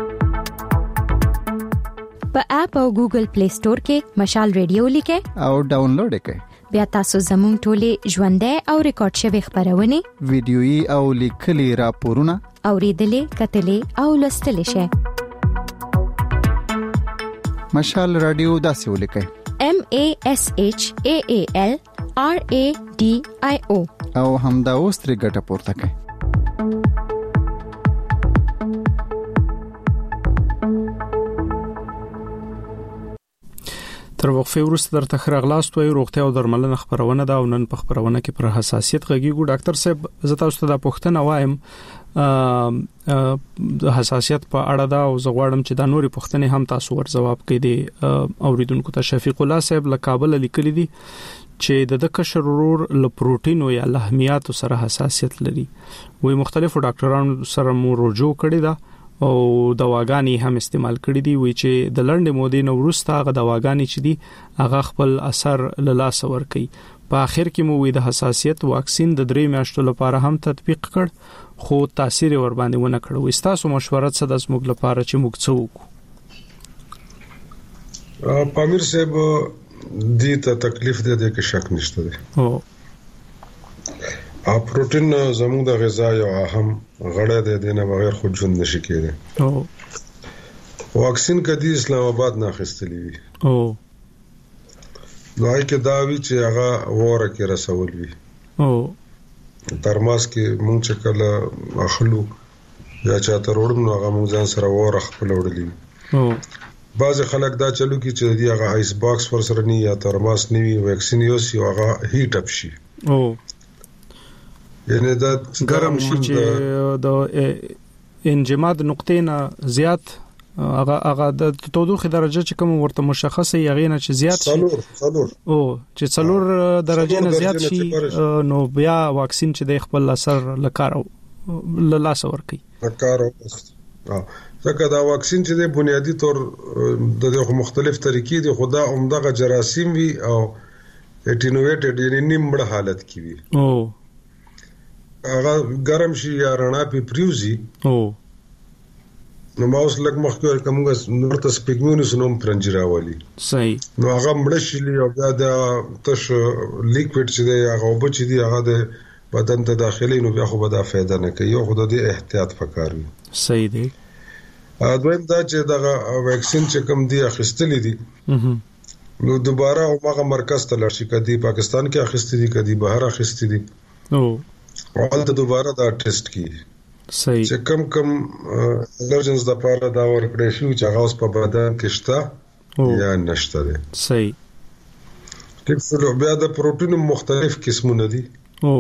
S7: په اپ او ګوګل پلی سٹور کې مشال ریډیو لیکئ
S8: او ډاونلوډ کړئ
S7: بیا تاسو زموږ ټولې ژوندۍ او ریکارډ شوی خبرونه
S8: ویډیويي او لیکلي راپورونه
S7: اوریدلې کتلې او لوستلې شئ
S8: مشال رادیو داسې ولیکئ
S7: M A S H A A L R A D I O
S8: او همدا اوس ترې ګټه پورته کړئ
S6: تر وقفه وروسته درته خراغلاست وي روغتیا او درملنه خبرونه دا نن په خبرونه کې پر حساسیت غږیږو ډاکټر صاحب زه تاسو ته د پوښتنه وایم د حساسیت په اړه دا او زه غواړم چې دا نوري پوښتنې هم تاسو ور جواب کړئ دي اوریدونکو ته شفیق الله صاحب له کابل لیکلي دي چې د کشر ورور له پروتین او یا لحمیات سره حساسیت لري وي مختلفو ډاکټرانو سره مو رجوع کړی دا او دواګانی هم استعمال کړی دي وی چې د لړندې مودې نو وروسته هغه دواګانی چې دي هغه خپل اثر له لاس ور کوي په اخر کې مو وی د حساسیت واکسین د درې میاشتو لپاره هم تطبیق کړ خو تاثیر ور باندې ونه کړ وي تاسو مشوره څه د زموږ لپاره چې موږ څه وکړو
S9: پامیر صاحب دې ته تکلیف دې دې کې شک نشته دی
S6: او
S9: ا پروتین زموږ د غذا یو اهم غړی دی دنه بغیر خود ژوند نشي کېدی
S6: او
S9: واکسین کدي اسلام آباد نه خستلی وي
S6: او
S9: نوای کې دا وی چې هغه وره کې رسول وي
S6: او
S9: ترماس کې مونږ چې کله اخلو یا چاته وروړو نو هغه مونږ ځان سره وره خپل وړلی
S6: او
S9: بعض خلک دا چلو کې چې دی هغه آیس باکس ور سره نه یا ترماس نیوي واکسین یو سی هغه هیټ اپ شي
S6: او
S9: یعنی دا
S6: ګرم شي چې د انجماد نقطې نه زیات هغه هغه د تودوخه درجه چې کوم ورته مشخصه یغې نه چې زیات شي
S9: څلور څلور
S6: او چې څلور درجه نه زیات شي نو بیا واکسین چې د خپل اثر لکارو لاس ور کوي
S9: لکارو ځکه دا واکسین چې د بنیادی تور د مختلف طریقې دي خدا عمدغه جراثیم وي او اټینویټډ یعنی نیمړه حالت کې وي
S6: او
S9: هغه ګرم شي یا رڼا په پریوزي
S6: او
S9: نو ماوس لګ مخکې کومه نورته سپیګمونس نوم پرنجراوالي
S6: صحیح
S9: نو هغه مړ شي او بیا د تش لیکوډ چې دی هغه وب چې دی هغه د بدن ته داخلي نو بیا خو به دا فایده نه کوي یو خو د احتیاط پکار وي
S6: صحیح دی
S9: دویم دا چې دا ویکسین چې کوم دی اخیستلې دي نو دوباره هغه مرکز ته لړ شي کدي پاکستان کې اخیستې دي کدي بهر اخیستې دي
S6: او
S9: اول ته دوباره دا ټیسټ کی
S6: صحیح
S9: چې کم کم الرجنز د پاره دا ورکړې شو چې هغه اوس په بدن کې شته یا نشته دي
S6: صحیح
S9: ټیکسلو بیا د پروتین مختلف قسمونه دي
S6: او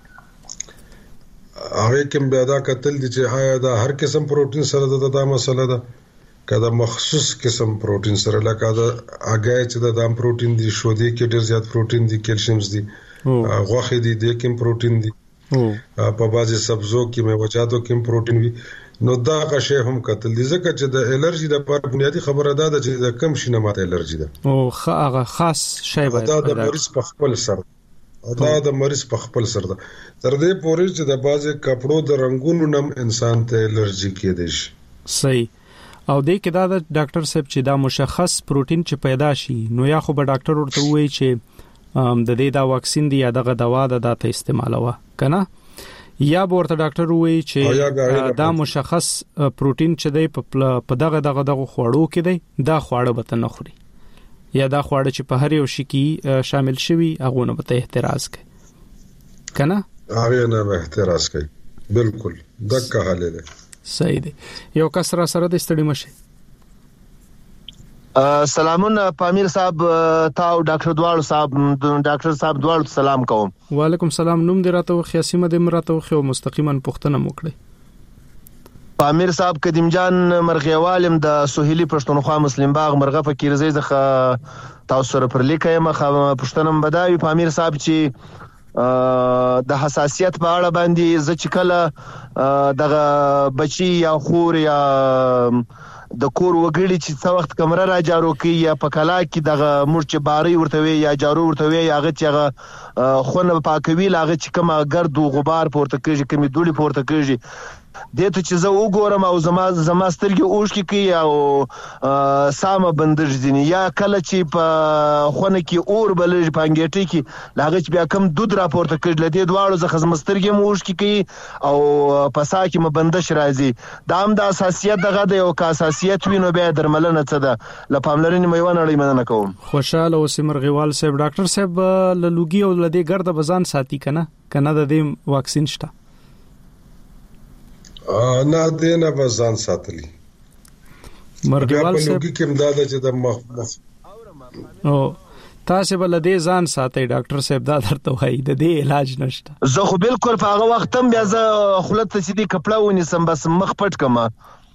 S9: هغه کوم بیا دا کتل دي چې آیا دا هر قسم پروتین سره د دا مسله ده کدا مخصوص قسم پروتین سره لکه دا هغه چې د دام پروتین دي شو دي کې ډیر زیات پروتین دي کیلشیمز دي غوښه دي د کوم پروتین دي په بازي سبزو کې میوه‌جاتو کې پروتین وي نو دا غشه هم کتل دي ځکه چې د الرجی د پر بنیادی خبره ده چې د کم شینه ماته الرجی ده
S6: او هغه خاص شی باید
S9: دا د مریض په خپل سر دا د مریض په خپل سر ده تر دې پورې چې د بازي کپړو د رنگونو نم انسان ته الرجی کېدې شي
S6: صحیح او دې کې دا د ډاکټر صاحب چې دا مشخص پروتین چې پیدا شي نو یا خو به ډاکټر ورته وایي چې د دې دا واکسین دی یا دغه دوا د داته استعمالوه کنه یا ورته ډاکټر وایي چې دا مشخص پروتین چې دی په دغه دغه دغه خوړو کې دی دا خواړه به نه خوري یا دا خواړه چې په هر یو شي کې شامل شوي هغه نه به احتراز کوي کنه
S9: هغه نه به احتراز کوي بالکل دغه حال دی
S6: صحیح دی یو کس را سره د استړي مشه
S10: سلامونه پامیر صاحب تاو ډاکټر دوالو صاحب ډاکټر صاحب دوالو سلام کوم
S6: وعلیکم سلام نوم دې راته خیاسي مده مراته خو مستقیما پښتنه موکړي
S10: پامیر صاحب قدیم جان مرغیوالم د سهیلی پښتونخوا مسلم باغ مرغه فقیر زید خ تاسو سره پر لیکه مخ پښتنم بداوی پامیر صاحب چې د حساسیت په اړه باندې ز چې کله دغه بچي یا خور یا د کور وګړي چې څو وخت کمره را جارو کوي یا په کلا کې دغه مرچ باري ورته وي یا جارو ورته وي هغه چې هغه خونه پاکوي هغه چې کومه ګرد او غبار پورته کیږي کومې دوړي پورته کیږي دته چې زه وګورم او زما زما سترګې اوښ کې کوي او سامه بندش دي یا کله چې په خونه کې اور بلج پنګېټي کې لاغه چې بیا کم دود را پورته کړل لدی دواړو زه خزم سترګې مو اوښ کې کوي او پسا کې مبندش راځي دا هم د اساسیت دغه د یو اساسیت وینو بیا درملنه څه ده لپاملرنې مې ونه لري مننه کوم
S6: خوشاله اوسمر غوال صاحب ډاکټر صاحب لوګي او لدی ګرد بزان ساتي کنه کنه د دې واکسین شته
S9: نه دې نه بزان ساتلی
S6: مرغوال صاحب
S9: لوګي کې امداد چې د مخ
S6: او تاسو بل دې ځان ساتي ډاکټر صاحب دا درته وایي د دې علاج نشته
S10: زه خو بالکل په هغه وخت هم بیا زه خلت ته دې کپړه ونیسم بس مخ پټ کما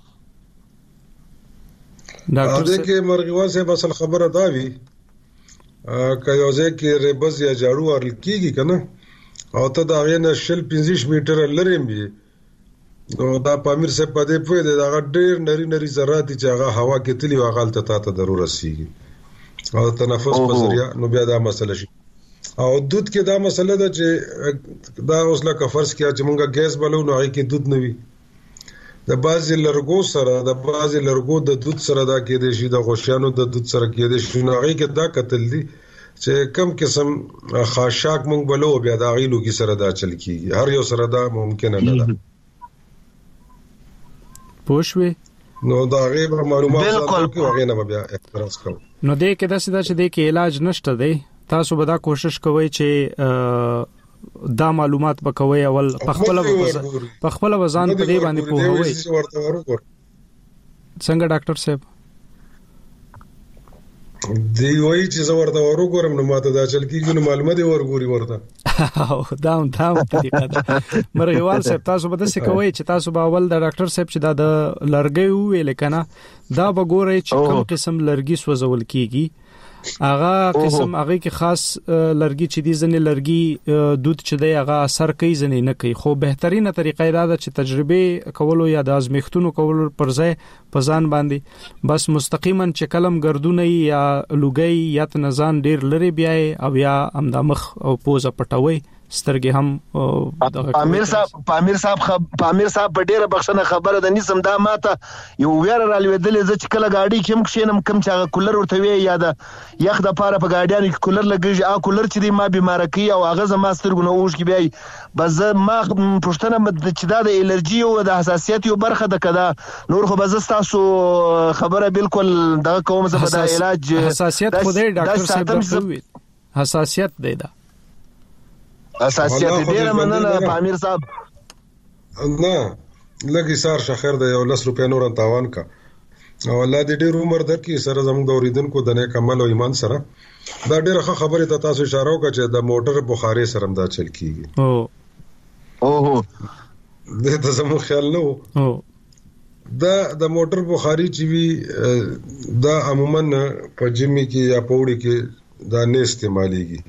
S9: ډاکټر صاحب کې مرغوال صاحب اصل خبره دا وی که یو ځای کې ربز یا جاړو ورل کیږي کنه او ته دا غینه شل پنځه میټر لري می نو دا پامیر صاحب په دې په دې دا ډېر نری نری ذرات چې هغه هوا کې تلی واغال ته ته ضرورت سیږي او تنفس په ذریعہ نو بیا دا مسله شي او دود کې دا مسله ده چې دا اوس لکه فرض کیا چې مونږه ګیس بلو نو هغه کې دود نوي د بازي لرګو سره د بازي لرګو د دود سره دا کې د شي د غوښانو د دود سره کې د شي نو هغه کې دا قتل دي چې کم قسم خاشاک مونږ بلو بیا دا غیلو کې سره دا چل کیږي هر یو سره دا ممکن نه ده
S6: پوښوي
S9: نو دا غیب معلومات بالکل هغه نه بیا اعتراض کوم
S6: نو دې کې د سیده چې دې کې علاج نشته دی تاسو به دا کوشش کوئ چې دا معلومات وکوي اول پخپل پخپل وزن په دې باندې پوهوي څنګه ډاکټر صاحب
S9: دی وایي چې زه ورته ورګورم نو ماته دا چل کیږي نو معلومات دی ورګوري ورته
S6: او دا دا طریقه ده مرغوال صاحب تاسو به څه کوئ چې تاسو به اول د ډاکټر صاحب چې دا د لرګي ویل کنه دا به ګورئ چې کوم قسم لرګي سوځول کیږي اغه قسم هغه کې خاص لرګي چې دي ځنې لرګي دود چې دی هغه اثر کوي ځنې نه کوي خو بهترینه طریقه دا ده چې تجربه کولو یا د ازمیختونو کولو پر ځای په ځان باندې بس مستقیما چې کلم ګردونه یا لوګي یا تنزان ډیر لري بیاي او یا امدامخ او پوزه پټوي سترګې هم
S10: پامیر صاحب پامیر صاحب خب پامیر صاحب په ډیره بخښنه خبره ده نسم دا ماته یو ویره را لویدلې ز چې کله گاډي کم کښینم کم چې کولر ورته وی یا د یخ د پاره په گاډیانو کې کولر لګیږي ا کولر چې دی ما بیمار کی او هغه زما سترګونه اوښ کی بیاي بس ما پښتنه مد چې دا د الرجی او د حساسیت یو برخه ده کدا نور خو بز تاسو خبره بالکل دا کوم زه په علاج
S6: حساسیت خو دی ډاکټر صاحب حساسیت دی دا
S10: اساسیت ډیره مننه پامیر صاحب
S9: نه لګي سار شخر د یو لس روپیا نور تاوان کا او الله دې ډیر عمر درکې سره زموږ د اوریدونکو د نیک عمل او ایمان سره دا ډیره ښه خبره ته تاسو اشاره وکړه چې د موټر بخاري سره دا چل کیږي
S6: او
S10: اوه
S9: دې ته زموږ خیال نه وو
S6: او
S9: دا د موټر بخاري چې وی دا عموما په جمی کې یا پوړی کې دا نه استعماليږي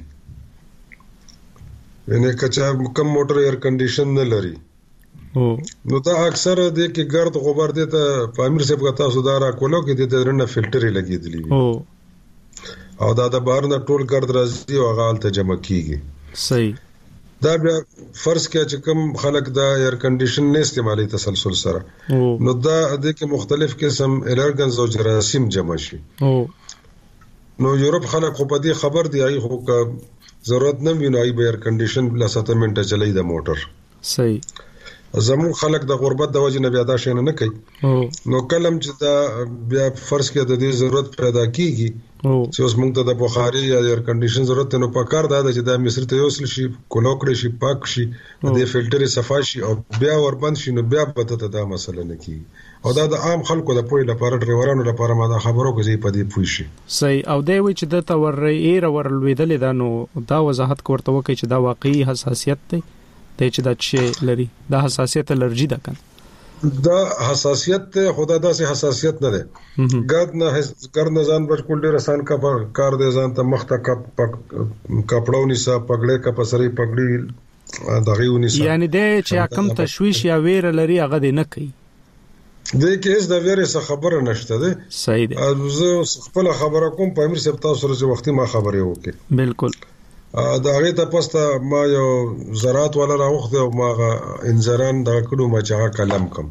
S9: یعنی کچا کم موټر ایر کنډیشن نه لري
S6: او
S9: نو دا اکثر د کې ګرد غبار دي ته پامیر صاحب کا تاسو دارا کولو کې د درنه فلټر لګیدلی
S6: او
S9: او دا د بهر نه ټول ګرد راځي او هغه ته جمع کیږي
S6: صحیح
S9: دا بیا فرض کیا چې کم خلک دا ایر کنډیشن نه استعمالي تسلسل سره نو دا د کې مختلف قسم الرجنز او جراثیم جمع شي
S6: او
S9: نو یورپ خلک خو په دې خبر دی هغه خو کا ضرورت نه ویني ای به ایر کنډیشن لا سته منټه چلای د موټر
S6: صحیح
S9: زمو خلک د غربت د وجې نه بیا دا شي نه کوي نو کلم چې دا بیا فرض کې د دې ضرورت پیدا کیږي چې اوس موږ ته د بخاري یا ایر کنډیشن ضرورت نه پکار دا چې د مصر ته یوسل شي کولوکړي شي پاک شي د فلټر صفای شي او بیا وربند شي نو بیا پته ته دا مسله نه کیږي او دا د عام خلکو د پوی لپاره ډرایورانو لپاره ما دا خبرو کوي په دې پوي شي
S6: صحیح او دی وی چې د تور ایر ورلویدل دا نو دا وضاحت کوته وکي چې دا واقعي حساسیت دی د چې دا چې لري دا حساسیت الرجی ده کنه
S9: دا حساسیت ته خدا داسې حساسیت نه ده ګرد نه ګرد نه ځان بالکل ډیر آسان کا کار دی ځان ته مخ ته کپړونی سا پګړې کا پسري پګړې دغه ونی سا
S6: یعنی د چې کم تشويش یا ویر لري هغه نه کوي
S9: د کیس د ویره څخه خبره نشته ده.
S6: صحیح ده.
S9: زه خپل خبره کوم په امیر صاحب تاسو سره وختي ما خبرې وکړه.
S6: بالکل.
S9: دا هغه ته پسته ما یو زراعت ولا راوخته او ما انځران دا کډو ما چا کلم کم.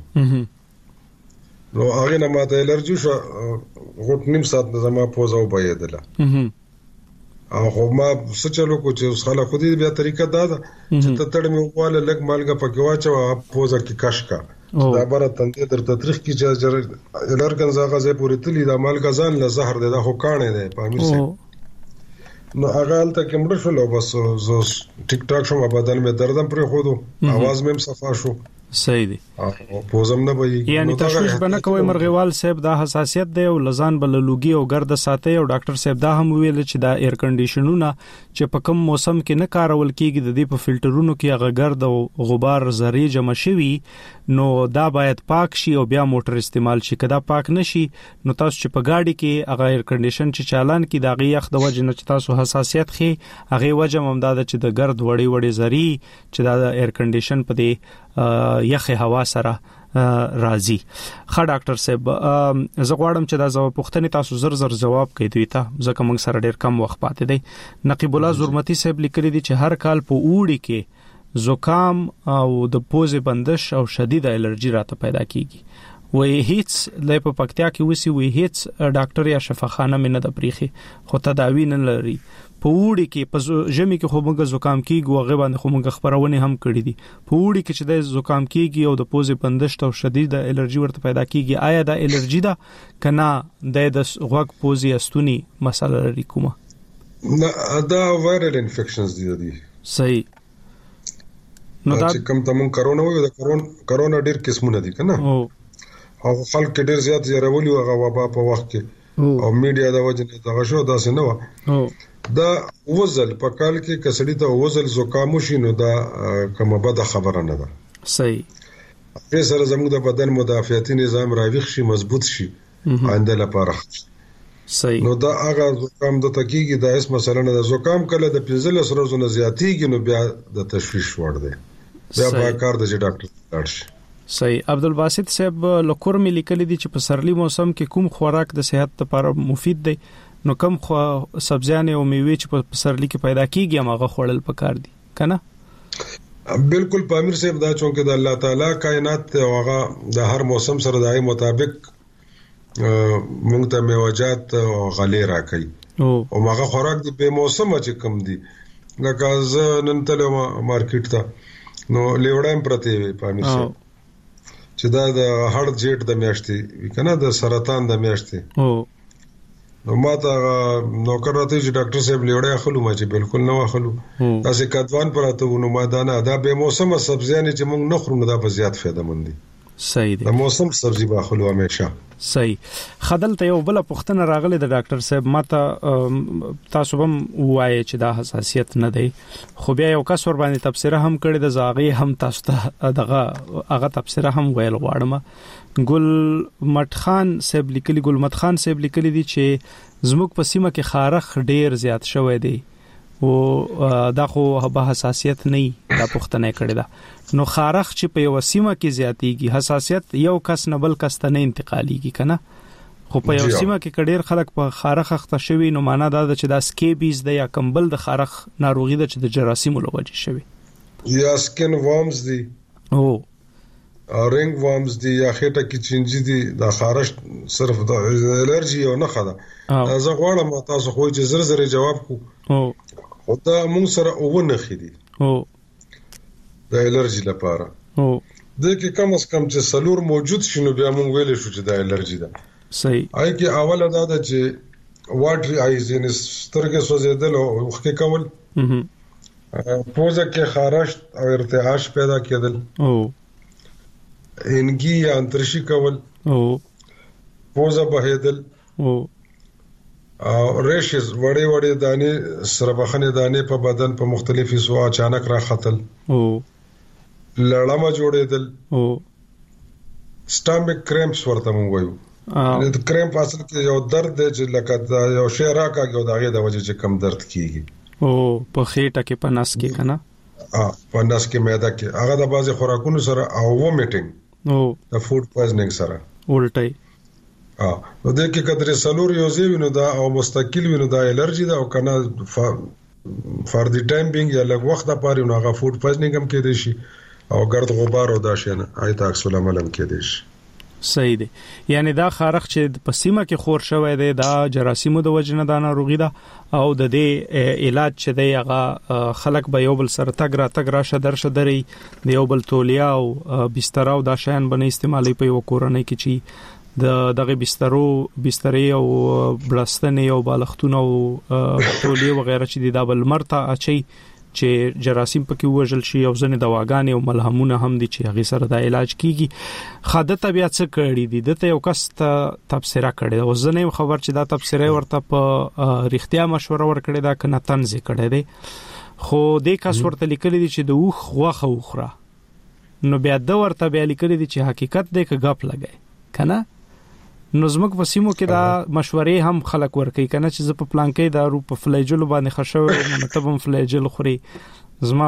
S9: نو هغه نه ماته الرجی شو غوټ نیم ساعت زما پوزاو بایدله. او خو ما سچلو کو چې اوس خلا خودي بیا طریقه دا ده چې ته تړ مې واله لګ مالګه پکې واچو پوزا کې کش کا دا بره تندې در تاریخ کې چې لرګن زاغه زې پوری تلی دا مالګه ځان له زهر ده دا خو کانه ده په امیر سي نو هغه الته کې مړ شو بس زو ټیک ټاک شو بدن مې دردم پر خودو आवाज مې صفا شو. صحیح دي. او پوزم نه وي
S6: یعنی تشویش بنه کوي مرغوال صاحب دا حساسیت دی او لزان بل لوګي او ګرد ساتي او ډاکټر صاحب دا هم ویل چې دا ایر کنډیشنونه چې په کم موسم کې نه کارول کیږي د دې په فلټرونو کې هغه ګرد او غبار زری جمع شوي نو دا باید پاک شي او بیا موټر استعمال شي. کدا پاک نشي نو تاسو چې په گاډي کې هغه ایر کنډیشن چې چالان کې دا غي یخ د وجه نه چې تاسو حساسیت خي هغه وجه هم دا چې د ګرد وړي وړي زری چې دا ایر کنډیشن په دې یخه هوا سره راځي. خا ډاکټر صاحب زه غواړم چې دا زو پوښتنه تاسو زر زر جواب کړئ دوی ته ځکه موږ سره ډیر کم وخت پاتې دی. نقیب الله زرمتی صاحب لیکلي دي چې هر کال په اوړي کې زکام او د پوزې بندش او شدید الرجی راته پیدا کیږي. وې هیڅ لای په پکتیا کې وسی وې هیڅ ډاکټر یا شفاخانه مې نه د پریخي خو تداوی نه لري. په وړي کې په ژمي کې خو موږ زکام کیږي او غیبه خو موږ خبرونه هم کړې دي. په وړي کې چې د زکام کیږي او د پوزې بندشت او شدید الرجی ورته پیدا کیږي آیا دا الرجی ده کنا د غوږ پوزې استونی مسله لري کومه؟
S9: نه دا وایرل انفیکشنز دي دي.
S6: صحیح.
S9: نو دا چې کوم تمون کرونا وي دا کرونا کرونا ډیر قسمونه دي کنه او او خلک ډیر زیات زیرولي هغه وبا په وخت کې او میډیا د وجه دا شو دا څه نه و دا وزل په کال کې کسړی ته وزل زکام شي نو دا کومه بده خبره نه ده.
S6: صحیح.
S9: په سره زموږ د بدن مدافعتي نظام راويخ شي مضبوط شي آینده لپاره.
S6: صحیح.
S9: نو دا هغه زکام د تکیږي دا اس مسله نه ده. زکام کله د پنځلس ورځې نه زیاتیږي نو بیا د تشویش وړ دی بیا به کار د ډاکټر لاړ شي.
S6: صحیح. عبدالباسط صاحب لکور مې لیکلي دي چې په سرلی موسم کې کوم خوراک د صحت لپاره مفید دی نو کوم خو سبزیانې او میوې چې په سرلی کې پیدا کیږي هغه خوړل پکار دي کنه؟
S9: بالکل پامیر صاحب دا چونکه د الله تعالی کائنات او هغه د هر موسم سره دای مطابق موږ ته میوجات او غلې راکړي او هغه خوراک د په موسم چې کم دي لکه ز نن تل مارکیټ ته نو لیوډایم پرته وي پامیر صاحب چې دا د هړ جیټ د میاشتې کنه د سرطان د میاشتې او نو ماته نوکر راته چې ډاکټر صاحب لیوړې اخلو ما چې بالکل نه اخلو تاسو کډوان پراته نو ما دا نه دا به موسم سبزیانې چې موږ نه خورو دا به زیات فائدہ مند دي.
S6: صحیح دي.
S9: د موسم سبزی به اخلو همیشه.
S6: صحیح. خدل ته یو بل پوښتنه راغله د ډاکټر صاحب ماته تاسو هم وایي چې دا حساسیت نه دی خو بیا یو کس ور باندې تفسیر هم کړی د زاغي هم تاسو ته دغه هغه تفسیر هم ویل غواړم. ګل مت خان صاحب لیکلي ګل مت خان صاحب لیکلي دي چې زموږ په سیمه کې خارخ ډیر زیات شوی دی او دا خو به حساسیت نه دا پوښتنه کړې ده نو خارخ چې په یو سیمه کې زیاتېږي حساسیت یو کس نه بل کس ته نه انتقالېږي کنه خو په یو سیمه کې ډیر خلک په خارخ اخته شوی نو معنا دا چې دا سکیبیز ده یا کمبل د خارخ ناروغي ده چې د جراثیمو لوجه شوی
S9: یا سکن وارمز دي
S6: او
S9: رنگ وارمز دي یا خېټه کې چینجی دي دا خارش صرف د الرجی او نه خدا زه غواړم تاسو خو چې زر زر جواب کو
S6: او
S9: او دا موږ سره اوونه خېدي
S6: او
S9: د الرجی لپاره
S6: او
S9: د کې کم اس کم چې سلور موجود شنو بیا موږ ویلې شو چې د الرجی ده.
S6: صحیح.
S9: آی کې اوله دا ده چې واټري آیز ان سترګې سوځیدل او وخت کول پوزه کې خارش او ارتعاش پیدا کېدل
S6: او
S9: انګي یا انترشي کول
S6: او
S9: پوزه بهیدل
S6: او
S9: او ریشز وړې وړې دانې سربخنه دانې په بدن په مختلفي سو اچانک را خطل
S6: او
S9: لړمه جوړېدل
S6: او
S9: سټامک کرامپس ورته مونږ وایو د کرامپ اصل کې یو درد دی چې لکه یو شی راکاږي او دغه د وجه چې کم درد کیږي
S6: او په خېټه کې پناس کې کنه
S9: ا پناس کې معده کې هغه د بازي خوراکونو سره او وومیټینګ
S6: نو
S9: د فود پویزنینګ سره
S6: ولټي
S9: اه نو د کې کترې سلور یو زی وینو دا او مستقل وینو دا الرجی دا او کنه فار دی ټایم بینګ یا لږ وخت لپاره نو هغه فود پویزنینګ هم کې دي شي او ګرد غبار او دا شنه آیت عکس العمل هم کې دي شي.
S6: صحیح دی. یعنی دا خارخ چې په سیمه کې خور شوی دی دا جراثیمو د وجنه دا ناروغي ده او د دې علاج چې دی هغه خلک به یو بل سره تګ را تګ را شدر شدري د یو بل تولیا او بستر او دا شیان باندې استعمالي په یو کورنۍ کې چې د دغه بسترو بسترې او بلستنې او بالښتونه او تولیا وغیرہ چې دا بل مرته اچي چې جراثیم پکې وژل شي او ځنه دواګانې او ملهمونه هم دي چې هغه سره د علاج کیږي. خاده طبيعت څخه کړی دي دته یو کس ته تبصره کړي او ځنه خبر چې دا تبصره ورته په رښتیا مشوره ورکړي دا کنه تنظ کړي دي خو دې کس ورته لیکلي دي چې د اوخ غوخه وخره نو بیا د ورته بیا لیکلي دي چې حقیقت دې کې غپ لګي کنه نو زموږ وسیمو کې دا مشورې هم خلک ورکي کنه چې ز په پلان کې دا رو په فلیجل باندې خښو نو تبم فلیجل خوري زما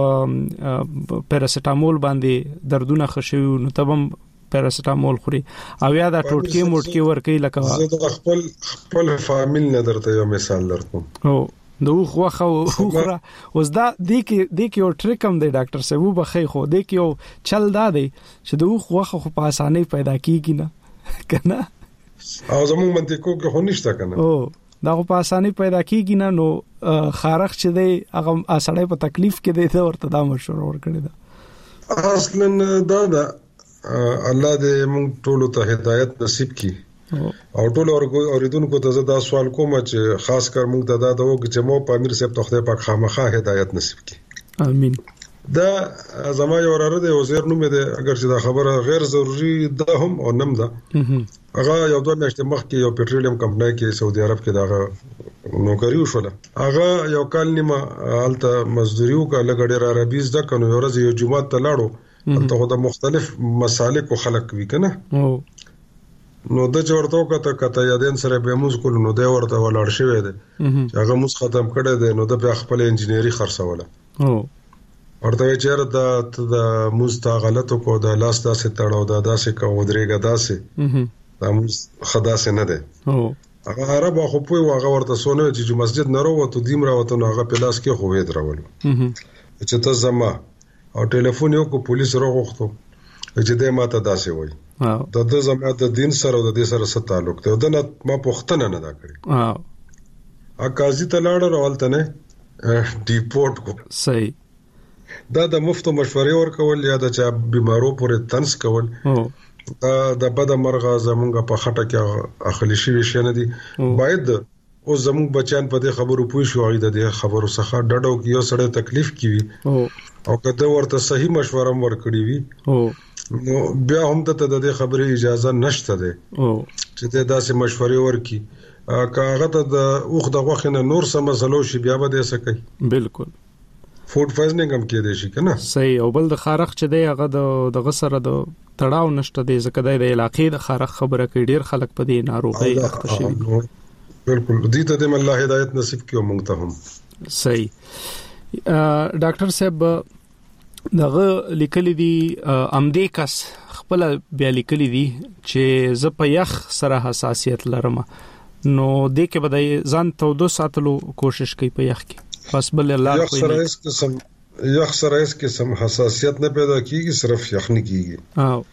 S6: په پیراسټامول باندې دردونه خښو نو تبم پیراسټامول خوري او یا دا ټوټکی موټکی ورکي لکه
S9: زه د خپل خپل فامیل نه درته یو مثال درکوم.
S6: او دوه خوخه اوخره اوس دا د کې د کې یو ټریک هم دی ډاکټر صاحب وبخې خو د کې یو چل دا دی چې دوه خوخه خو په اسانۍ پیدا کیږي نه کنه
S9: او زموږ منطقو کې خو نشته کنه
S6: او دا په اسانۍ پیدا کیږي نه نو خارخ چې دی هغه اسانۍ په تکلیف کې دی ته ورته دا مشوره ورکړي دا
S9: اصلا دا دا الله دې موږ ټول ته هدایت نصیب کړي او ټول اوریدونکو ته دا سوال کوم چې خاص کر موږ ته دا د وګ چې مو پامیر صاحب ته خدای پاک خامخا هدایت نصیب کړي
S6: امين.
S9: دا زما یو وراره دی وزیر نوم دی اگر چې دا خبره غیر ضروری ده هم او نم ده هغه یو دوه میاشتې مخکې یو پټرولیم کمپنۍ کې سعودي عرب کې دا نوکری وشوله هغه یو کال نیمه الته مزدوري وکړه لګ ډیر عربي زده کنه یو ورځ یو جمعه ته لاړو ته د مختلف مسالک خلک وی کنه نو د چورتو کته کته یادین سره به موږ کول نو د ورته ولاړ شوی دی هغه موږ ختم کړی دی نو د خپل انجینری خرڅوله
S6: او
S9: ورته چیرته د موستا غلطو کو د لاس داسې تړاو د داسې کو درېګه داسې دا موس خدا سه نه ده
S6: او
S9: هغه عرب خو په هغه ورته سونه چې مسجد نه وروته دیم راوته نو هغه په لاس کې خو وې درول چې ته زما او ټلیفون یو کو پولیس راغوښتو چې دې ماته داسې وای د د زما د دین سره د دې سره ست تعلق ته د ما پښتنه نه دا کړی
S6: اه
S9: ا قاضي ته لاړ راولته نه ډیپورت کو
S6: صحیح
S9: دا د مفتو مشورې ورکول یا د چا بیمارو پورې تنس کول دا د بد مرغه زمونږ په خټه کې اخلي شي شي نه دي باید او زمونږ بچیان په دې خبرو پوه شو غي د دې خبرو څخه ډډو کې یو سړی تکلیف کیوي او کله ورته صحیح مشوره ورکړي وي نو بیا هم ته د دې خبرې اجازه نشته ده چې ته داسې مشورې ورکړي کاغه ته د اوخ د غوښنه نور سم مسلو شي بیا به دې سکی
S6: بالکل
S9: فود پویزنینګ هم کې دي شي کنه
S6: صحیح او بل د خارخ چې دی هغه د دغه سره د تړاو نشته دی ځکه د علاقې د خارخ خبره کوي ډیر خلک په دې ناروغي اخته شي
S9: بالکل دې ته د الله هدایت نصیب کړي موږ ته هم
S6: صحیح. ډاکټر صاحب دغه لیکلي دي امدې کس خپل بیا لیکلي دي چې ز په یخ سره حساسیت لرم نو دې کې بدای ځان ته دوه ساتلو کوشش کوي په یخ کې بس بل الله کوئی
S9: یخ سره اس قسم یخ سره اس قسم حساسیت نه پیدا کیږي صرف یخنی کیږي
S6: او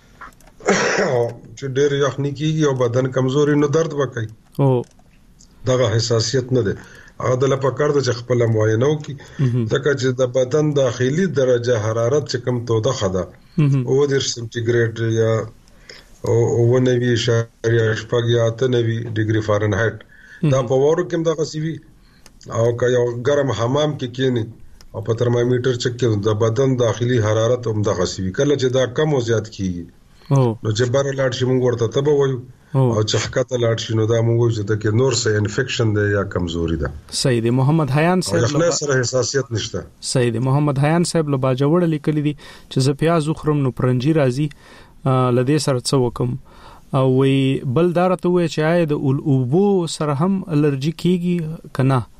S9: چې ډېر یخنی کیږي او بدن کمزوري نو درد وکړي
S6: او
S9: دغه حساسیت نه ده هغه د لپاره د خپل معاینه وکي ځکه چې د بدن داخلي درجه حرارت چې کم توده خدا او د سنټیګریډ یا او نوي اشاریه شپږ یا اته نوي ډیګري فارنهایت دا په ورو کې دغه سی وی او که یو ګرم حمام کې کېنی او په ترمامیټر چک کې د بدن داخلي حرارت هم دغه سی وی کله چې دا کم او زیات کیږي نو چې بر لاړ شي موږ ورته تبه وایو او چې حقیقت لاړ شي نو دا موږ چې د کې نور څه انفیکشن دی یا کمزوري ده.
S6: صحیح دی. محمد حیان صاحب
S9: له سره حساسیت نشته.
S6: صحیح دی. محمد حیان صاحب له باجوړ لیکلی دي چې ز پیاز خورم نو پرنجي راځي لدې سره څه وکم او وی بل دارته وای چې آی د اوبو سره هم الرجی کیږي کنه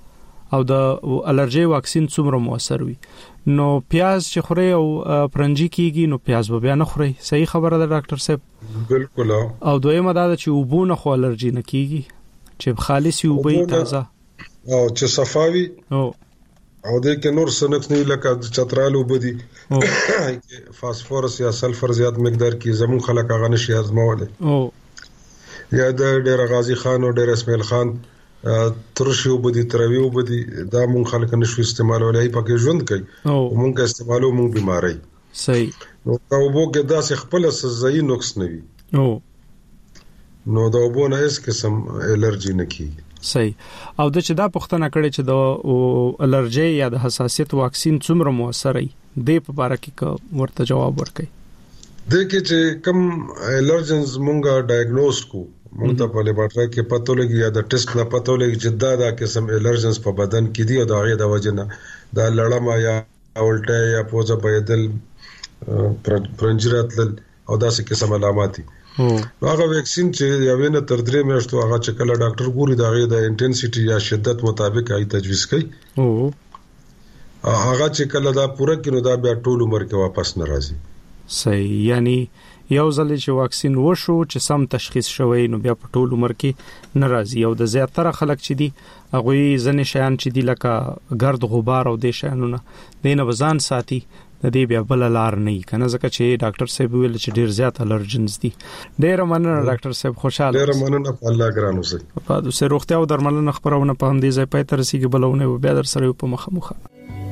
S6: او د الرجي واکسین څومره موثر وي. نو پیاز چې خوري او پرنجي کیږي نو پیاز به بیا نه خوري. صحیح خبره ده ډاکټر صاحب؟
S9: بالکل.
S6: او دویمه دا چې وبونه خو الرجي نه کیږي چې خالص وبوي تازه
S9: او چې صفاوي
S6: او
S9: او د کې نور سنت نه لکه چترالو بدی فاسفورس یا سلفر زیات مقدار کې زمون خلک هغه نشي ازموله
S6: او
S9: یا د ډیر غازی خان او ډیر اسماعیل خان ترشیو بدی ترویو بدی دا مون خلک نشو استعمالولای پکې ژوند کوي او مونږه استعمالو مونږ بیماری.
S6: صحیح.
S9: نو دا وبو کې داسې خپل سزای نقص نه وي.
S6: او
S9: نو دا وبو نه اس قسم الرجی نه کیږي.
S6: صحیح. او د چې دا پوښتنه کړې چې د الرجي یا د حساسیت واکسین څومره موثر دی د په اړه کې ورته جواب ورکړي.
S9: د کې چې کوم الرجنز مونږه ډایګنوز کو مونږ ته په لیبارټری کې پته لګي یا د ټیسټ نه پته لګي چې دا د قسم الرجنز په بدن کې دي او دا غي د وجنه دا لړما یا اولټه یا پوزه بيدل پرنجراتل او داسې قسم علامات دي. هغه ویکسین چې یو نه تر درې میاشتو هغه چې کله ډاکټر ګوري دا غي د انټنسټي یا شدت مطابق ای تجویز کوي.
S6: او
S9: هغه چې کله دا پوره کینو دا بیا ټول عمر کې واپس ناراضي.
S6: صحیح. یعنی یو ځل چې واکسین وشو چې سم تشخیص شوی نو بیا په ټول عمر کې ناراضي. او د زیاتره خلک چې دي هغه ځنې شیان چې دي لکه ګرد غبار او د شیانونه دینه وزن ساتي د دې بیا بل لار نه کنه ځکه چې ډاکټر صاحب ویل چې ډیر زیات الرجنز دي. ډیر مننه ډاکټر صاحب خوشاله.
S9: ډیر مننه الله ګران اوسئ.
S6: په دې روغتیا او درملنه خبرونه په هم دې ځای پای تر رسیدي بلونه بیا در سره په مخه مخه.